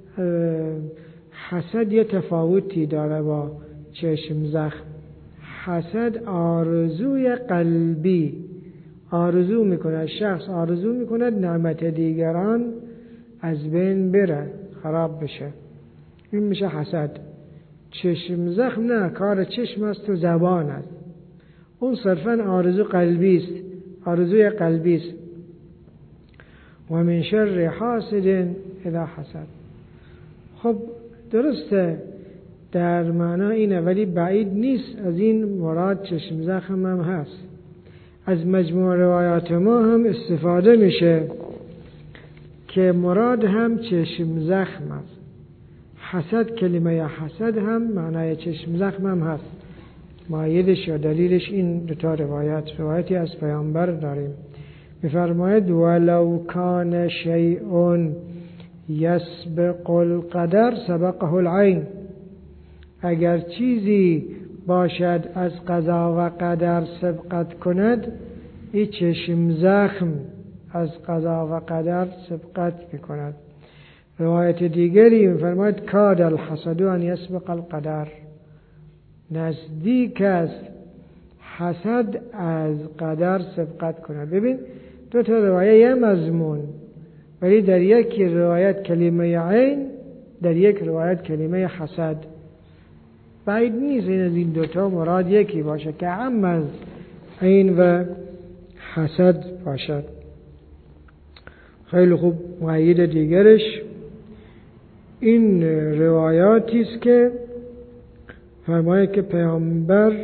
حسد یه تفاوتی داره با چشم زخم. حسد آرزوی قلبی، آرزو میکند، شخص آرزو میکند نعمت دیگران از بین بره، خراب بشه، این میشه حسد. چشم زخم نه، کار چشم است و زبان است، اون صرفا آرزو قلبی است، آرزوی قلبی است. و من شر حاسد اذا حسد. خب درسته در معنا اینه، ولی بعید نیست از این مراد چشم زخم هم هست. از مجموع روایات ما هم استفاده میشه که مراد هم چشم زخم است. حسد، کلمه حسد هم معنای چشم زخم هم هست. مایدش یا دلیلش این دوتا روایتی از پیامبر داریم. میفرماید ولو کان شیء یسبق القدر سبقه العین، اگر چیزی باشد از قضا و قدر سبقت کند، این چشم زخم از قضا و قدر سبقت میکند. روایت دیگری میفرماید کاد الحسد ان یسبق القدر، نزدیک است حسد از قدر سبقت کند. ببین دو تا روایت یه مضمون، ولی در یک روایت کلمه عین، در یک روایت کلمه حسد. بعید نیست این از این دوتا مراد یکی باشه که هم از عین و حسد باشد. خیلی خوب. مؤید دیگرش این روایاتی است که فرماید که پیامبر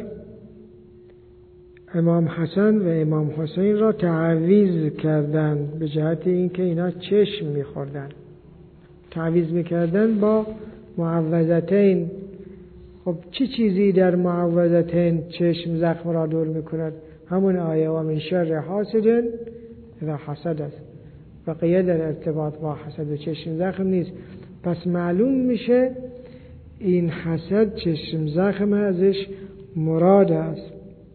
امام حسن و امام حسین را تعویض کردند به جهت اینکه اینا چشم می‌خوردن، تعویض می‌کردن با معوذتین. خب چه چیزی در معوذتین چشم زخم را دور می‌کند؟ همون آیه و من شر حاسد اذا حسد است. بقیه در ارتباط با حسد و چشم زخم نیست. پس معلوم میشه این حسد چشم زخم ازش مراد است.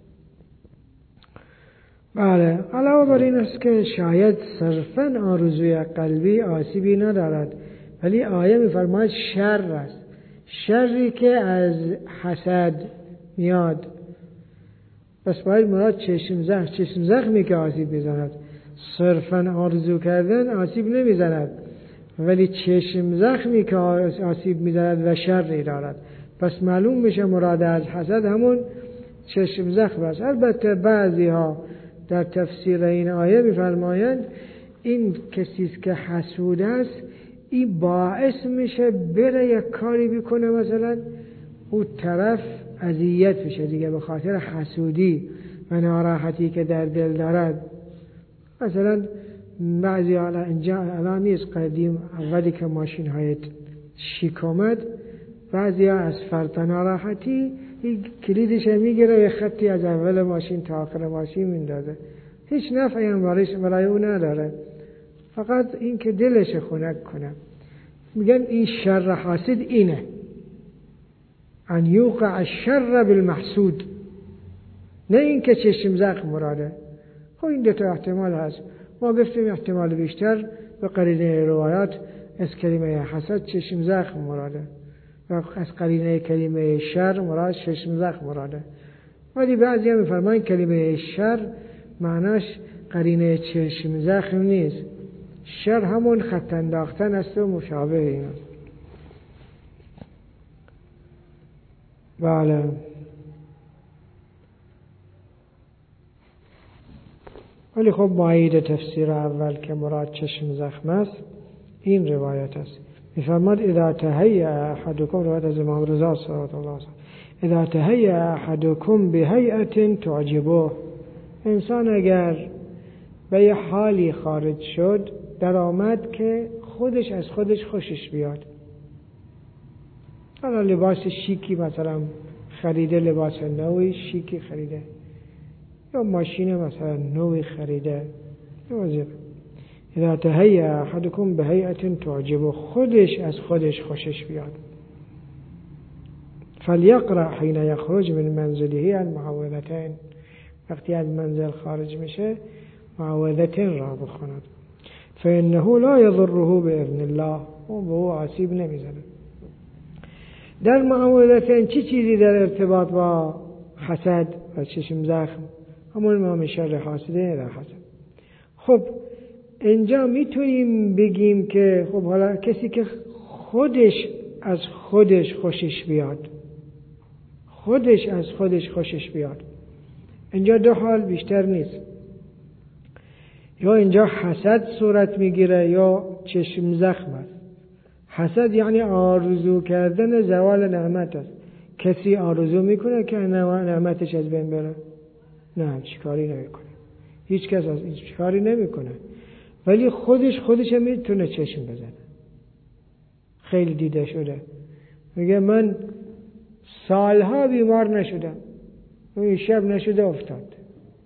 بله، علاوه بر این است که شاید صرفاً آرزوی قلبی آسیبی ندارد، ولی آیه می‌فرماید شر است، شری که از حسد میاد. پس باید مراد چشم زخمی که آسیب میزند. صرفاً آرزو کردن آسیب نمیزند، ولی چشم زخمی که آسیب میزند و شری دارد. پس معلوم میشه مراد از حسد همون چشم زخم است. البته بعضی ها در تفسیر این آیه میفرمایند این کسی که حسود است این باعث میشه بره یک کاری بکنه، مثلا اون طرف اذیت بشه دیگه به خاطر حسودی و ناراحتی که در دل دارد. مثلا بعضی الان نیست، قدیم اولی که ماشین های شیک آمد، بعضی ها از فرط ناراحتی کلیدش میگیره، یه خطی از اول ماشین تا آخر ماشین میندازه، هیچ نفعی هم برای اون نداره، فقط این که دلش خنک کنه. میگن این شر حاسد اینه، ان یوقع الشر بالمحسود، نه این که چشم زخم مراده. خب این دو تا احتمال هست. ما گفتیم احتمال بیشتر به قرینه روایات از کلمه حسد چشم زخم مراده و از قرینه کلمه شر مراد چشم زخم مراده. ولی بعضی هم میفرماین کلمه شر معناش قرینه چشم زخم نیست، شر همون خط انداختن است و مشابه اینا. بله. ولی خب مؤید تفسیر اول که مراد چشم زخم است این روایت است. میفرماد اذا تهیأ احدکم، روایت از امام رضا صلوات الله علیه، اذا تهیأ احدکم بهیئة تعجبه، انسان اگر به یه حالی خارج شد در آمد که خودش از خودش خوشش بیاد. حالا لباس شیکی مثلا خریده، لباس نوی شیکی خریده، یا ماشین مثلا نوی خریده، اذا تهیأ احدکم بهیئة تعجبه، خودش از خودش خوشش بیاد. فلیقرأ حین یخرج من منزله المعوذتین، وقتی از منزل خارج میشه معوذتین را بخواند. فانه لا یضره باذن الله، اون به او آسیب نمیزنه. در معوذتین چی چیزی در ارتباط با حسد و چشم زخم؟ همون ما من شر حاسد اذا حسد. خب اینجا میتونیم بگیم که خب حالا کسی که خودش از خودش خوشش بیاد، خودش از خودش خوشش بیاد، اینجا دو حال بیشتر نیست. یا اینجا حسد صورت میگیره یا چشم زخم است. حسد یعنی آرزو کردن زوال نعمت است. کسی آرزو میکنه که نعمتش از بین بره؟ نه، چیکاری نمیکنه. هیچ کس از این چیکاری نمیکنه، ولی خودش میتونه چشم بزنه. خیلی دیده شده، میگه من سالها بیمار نشدم، این شب نشده افتاد.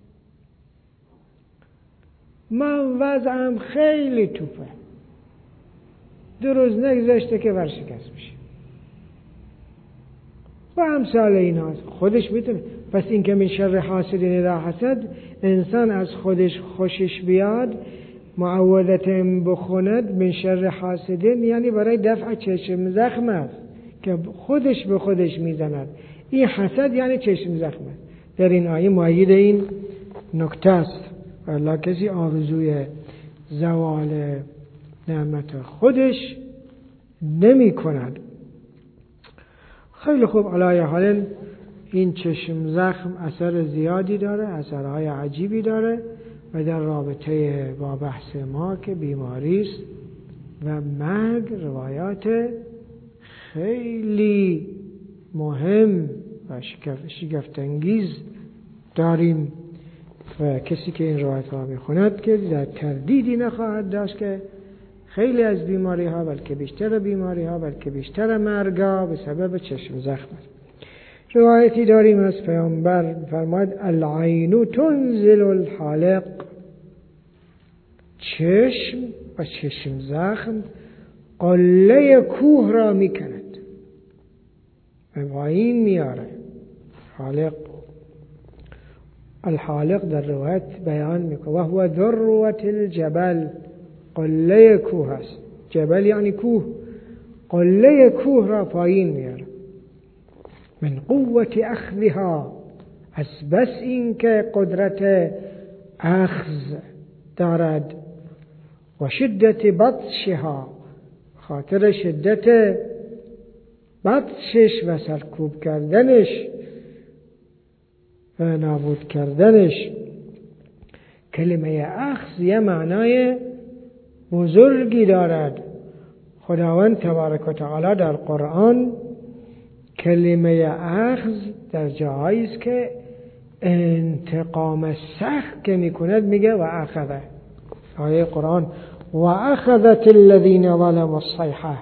من وضعم خیلی توپه، 2 روز نگذشته که ورشکست میشه و امثال این هاست. خودش میتونه. پس این که من شر حاسد اذا حسد، انسان از خودش خوشش بیاد، معوذتین بخوند من شر حاسدین، یعنی برای دفع چشم زخم است که خودش به خودش میزند. این حسد یعنی چشم زخم است. در این آیه مؤید این نکته است. الله کسی آرزوی زوال نعمت خودش نمی کند. خیلی خوب، علی حال این چشم زخم اثر زیادی داره، اثرهای عجیبی داره و در رابطه با بحث ما که بیماری است و مرگ روایات خیلی مهم و شگفت‌انگیز داریم و کسی که این روایت ها میخوند که در تردیدی نخواهد داشت که خیلی از بیماری ها، بلکه بیشتر بیماری ها، بلکه بیشتر مرگ ها به سبب چشم زخم است. روایتی داریم از پیامبر فرماید العین تنزل الحالق، چشم و چشم زخم قله کوه را میکند و پایین میاره. حالق، الحالق در روایت بیان میکنه و هو ذروة الجبل، قله کوه است. جبل یعنی کوه، قله کوه را پایین میاره. من قوت اخذها، از بس این که قدرت اخذ دارد، و شدت بطشها، خاطر شدت بطشش و سرکوب کردنش و نابود کردنش. کلمه اخذ یه معنای بزرگی دارد. خداوند تبارک و تعالی در قرآن کلمه اخذ در جاهایی است که انتقام سخت که میکند میگه و اخذه. آیه قرآن و اخذت الذین ظلموا الصیحه،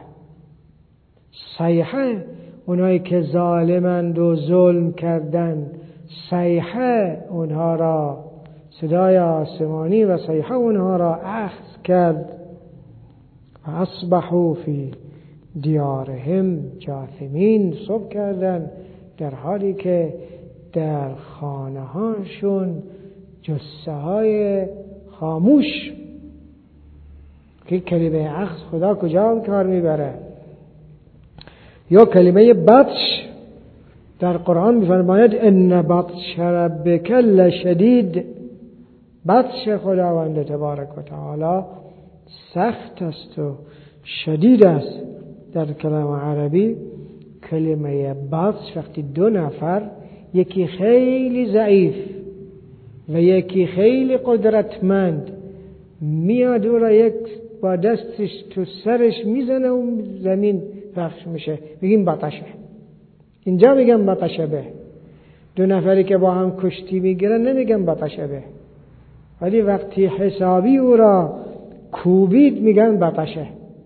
صیحه اونایی که ظالمند و ظلم کردن، صیحه اونها را، صدای آسمانی و صیحه اونها را اخذ کرد. و اصبحوا فی دیارهم جاثمین، صبح کردن در حالی که در خانه هاشون جثه های خاموش. که کلمه اخذ خدا کجا کار میبره؟ یا کلمه بطش در قرآن میفرماید ان بطش ربک لشدید، بطش خداوند تبارک و تعالی سخت است و شدید است. در کلام عربی کلمه بطش وقتی 2 نفر، یکی خیلی ضعیف و یکی خیلی قدرتمند، میاد او را یک با دستش تو سرش میزنه و زمین پخش میشه، میگیم بطشه. اینجا میگم بطشه به. 2 نفری که با هم کشتی میگیرن نمیگم بطشه به، ولی وقتی حسابی او را کوبید میگن بطشه.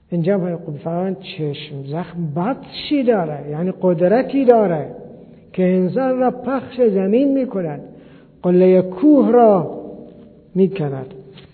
اینجا فرمان چشم زخم بطشی داره، یعنی قدرتی داره که انسان را پخش زمین میکند، قله کوه را میکند.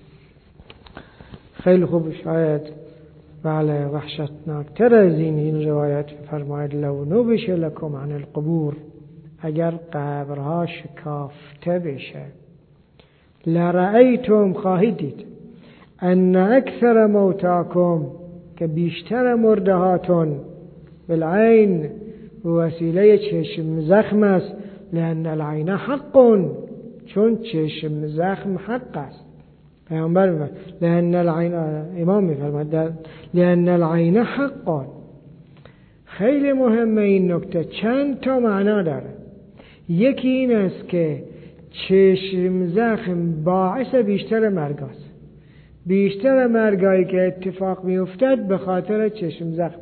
خیلی خوب. شاید بله وحشتناکتر از این روایت فرماید لو نبش لکم عن القبور، اگر قبرها شکافته بشه، لرأیتم، خواهید دید، ان اکثر موتاکم، که بیشتر مردهاتون، بالعین، وسیله چشم زخم است، لأن العین حق، چون چشم زخم حق است. پیامبر میفرماید لأن العین، امام میفرماید لأن العین حق. خیلی مهمه این نکته، چند تا معنا داره. یکی این است که چشم زخم باعث بیشتر مرگ است. بیشتر مرگایی که اتفاق میافتد به خاطر چشم زخم.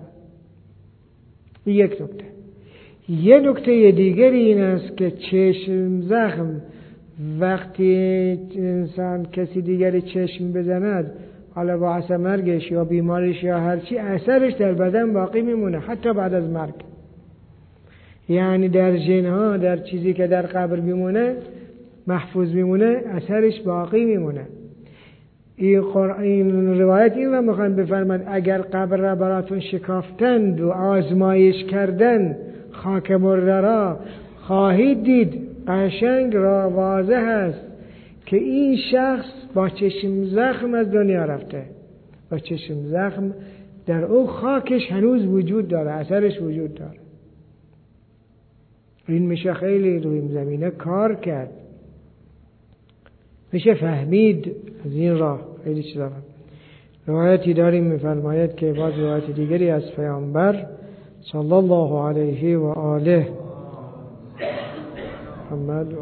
یک نکته. یک نکته دیگری این است که چشم زخم وقتی انسان کسی دیگری چشم بزند، حالا باعث مرگش یا بیمارش یا هرچی، اثرش در بدن باقی میمونه حتی بعد از مرگ. یعنی در ژن‌ها، در چیزی که در قبر میمونه محفوظ میمونه، اثرش باقی میمونه. این روایت این را میخوان بفرماد اگر قبر را براتون شکافتند و آزمایش کردن خاک مرده را، خواهید دید قشنگ را واضح است که این شخص با چشم زخم از دنیا رفته، با چشم زخم در او خاکش هنوز وجود داره، اثرش وجود داره. این میشه خیلی روی این زمینه کار کرد، میشه فهمید از این راه خیلی چیزا. روایتی داریم میفرماید که باز روایت دیگری از پیامبر صلی الله علیه و آله محمد و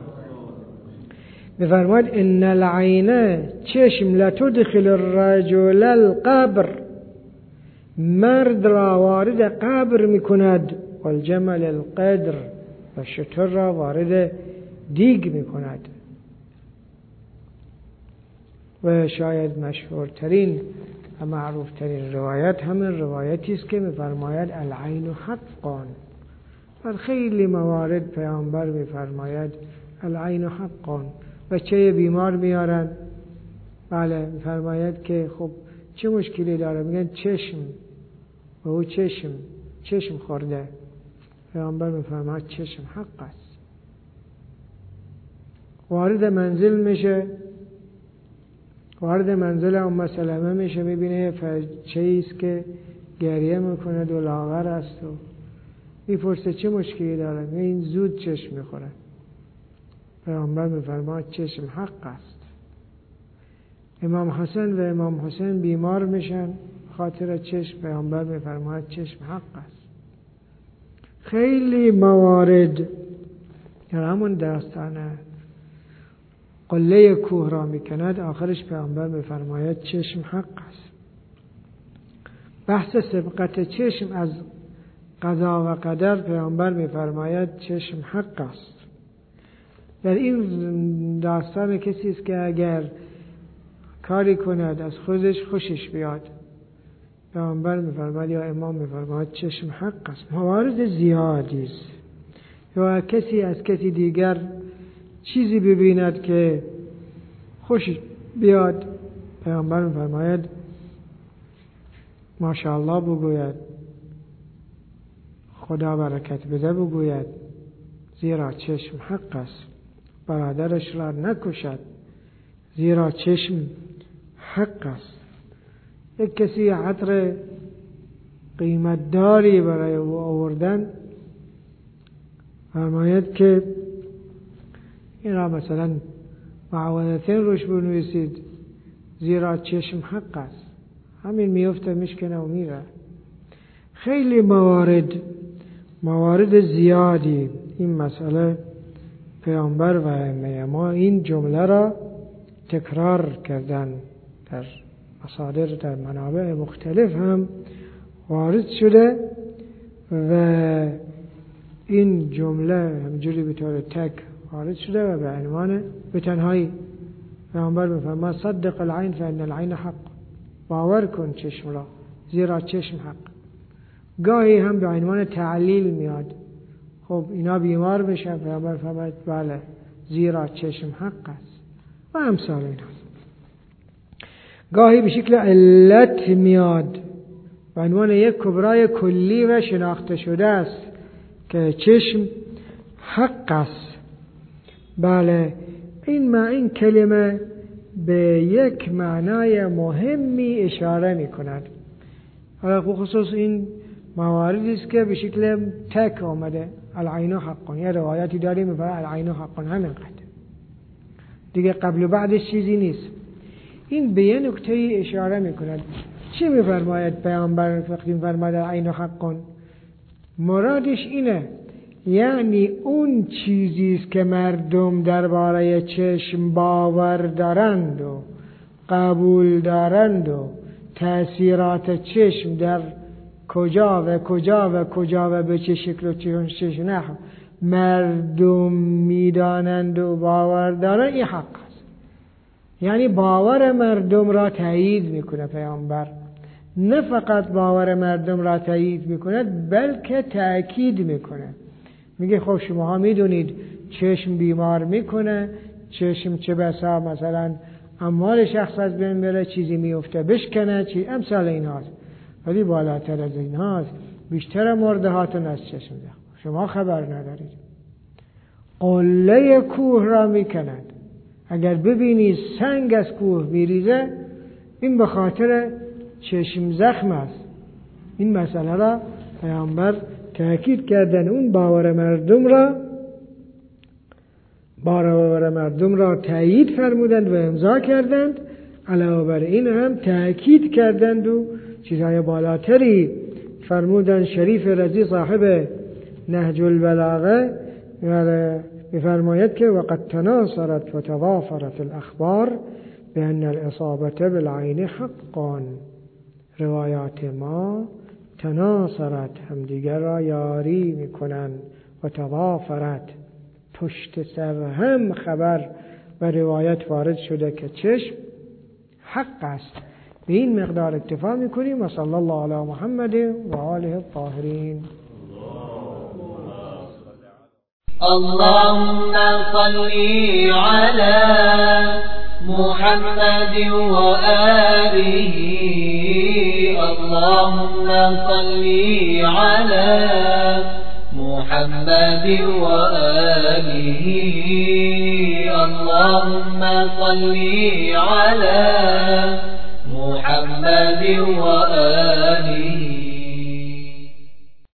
میفرماید ان العین، چشم، لتدخل الرجل القبر، مرد را وارد قبر میکند، والجمل القدر، و شتر را وارد دیگ میکند. و شاید مشهورترین و معروفترین روایت همین روایتی است که میفرماید العین حق. در خیلی موارد پیامبر میفرماید العین حق. بچه بیمار میارن، بله، میفرماید که خب چه مشکلی داره؟ میگن چشم، و او چشم خورده. پیامبر میفرماید چشم حق است. وارد منزل میشه، وارد منزل ام سلمه میشه، میبینه بچه‌ای است که گریه میکنه و لاغر است و میپرسه چه مشکلی داره؟ میگه این زود چشم میخوره. پیامبر میفرماید چشم حق است. امام حسن و امام حسین بیمار میشن خاطر چشم، پیامبر میفرماید چشم حق است. خیلی موارد در همون داستانه قله کوه را میکند، آخرش پیامبر میفرماید چشم حق است. بحث سبقت چشم از قضا و قدر، پیامبر میفرماید چشم حق است. در این داستان کسی است که اگر کاری کند از خودش خوشش بیاد، پیامبر میفرماید یا امام میفرماید چشم حق است. موارد زیادی است. یا کسی از کسی دیگر چیزی ببیند که خوشش بیاد، پیامبر میفرماید ماشاءالله بگوید، خدا برکت بده بگوید، زیرا چشم حق است. برادرش را نکشد، زیرا چشم حق است. یک کسی عطر قیمت داری برای او آوردن، فرماید که این را مثلا معوذتین روش بنویسید، زیرا چشم حق است. همین میفته میشکنه و میره. خیلی موارد زیادی این مسئله پیامبر و ائمه ما این جمله را تکرار کردن، در مصادر، در منابع مختلف هم وارد شده و این جمله همجوری به طور تک وارد شده و به عنوان به تنهایی پیامبر میفرماید صدق العین فان العین حق، باور کن چشم را، زیرا چشم حق. گاهی هم به عنوان تعلیل میاد، خب اینا بیمار بشن، پیامبر فرمود بله زیرا چشم حق است و امثال اینا. گاهی به شکل علت میاد به عنوان یک کبرای کلی و شناخته شده است که چشم حق است. بله این کلمه به یک معنای مهمی اشاره می کند. حالا خصوص این مواردی است که به شکل تک آمده، العین حق. یه روایتی داریم میگه العین حق، همینقدر دیگه، قبل و بعدش چیزی نیست. این به یه نکته اشاره می کند. چی میفرماید پیامبر وقتی میفرماید العین حق؟ مرادش اینه، یعنی اون چیزی است که مردم درباره چشم باور دارند و قبول دارند و تأثیرات چشم در کجا و کجا و کجا و به چه شکل و چه نحو مردم میدانند و باور دارند، این حق است. یعنی باور مردم را تایید میکنه پیامبر. نه فقط باور مردم را تایید میکنه بلکه تأکید میکنه. میگه خب شماها میدونید چشم بیمار میکنه، چشم چه بسا مثلا اموال شخص از بین بره، چیزی میفته بشکنه، امثال این هاست. ولی بالاتر از این هاست، بیشتر مرده هاتون از چشم زخم، شما خبر ندارید. قله کوه را میکند. اگر ببینی سنگ از کوه میریزه، این به خاطر چشم زخم است. این مسئله را پیامبر تأکید کردن، اون باور مردم را تایید فرمودند و امضا کردند. علاوه بر این هم تأکید کردند و چیزهای بالاتری فرمودند. شریف رضی صاحب نهج البلاغه می‌فرماید که وقد تناصرت و تضافرت الاخبار بأن الإصابة بالعین حق. روایات ما تناصرت، همدیگر را یاری میکنند، و تضافرت، پشت سر هم خبر و روایت وارد شده که چشم حق است. به این مقدار اکتفا میکنیم. و صلی الله علی محمد و آله الطاهرین. اللهم صل على محمد وآله. اللهم صل على محمد وآله. اللهم صل على محمد وآله.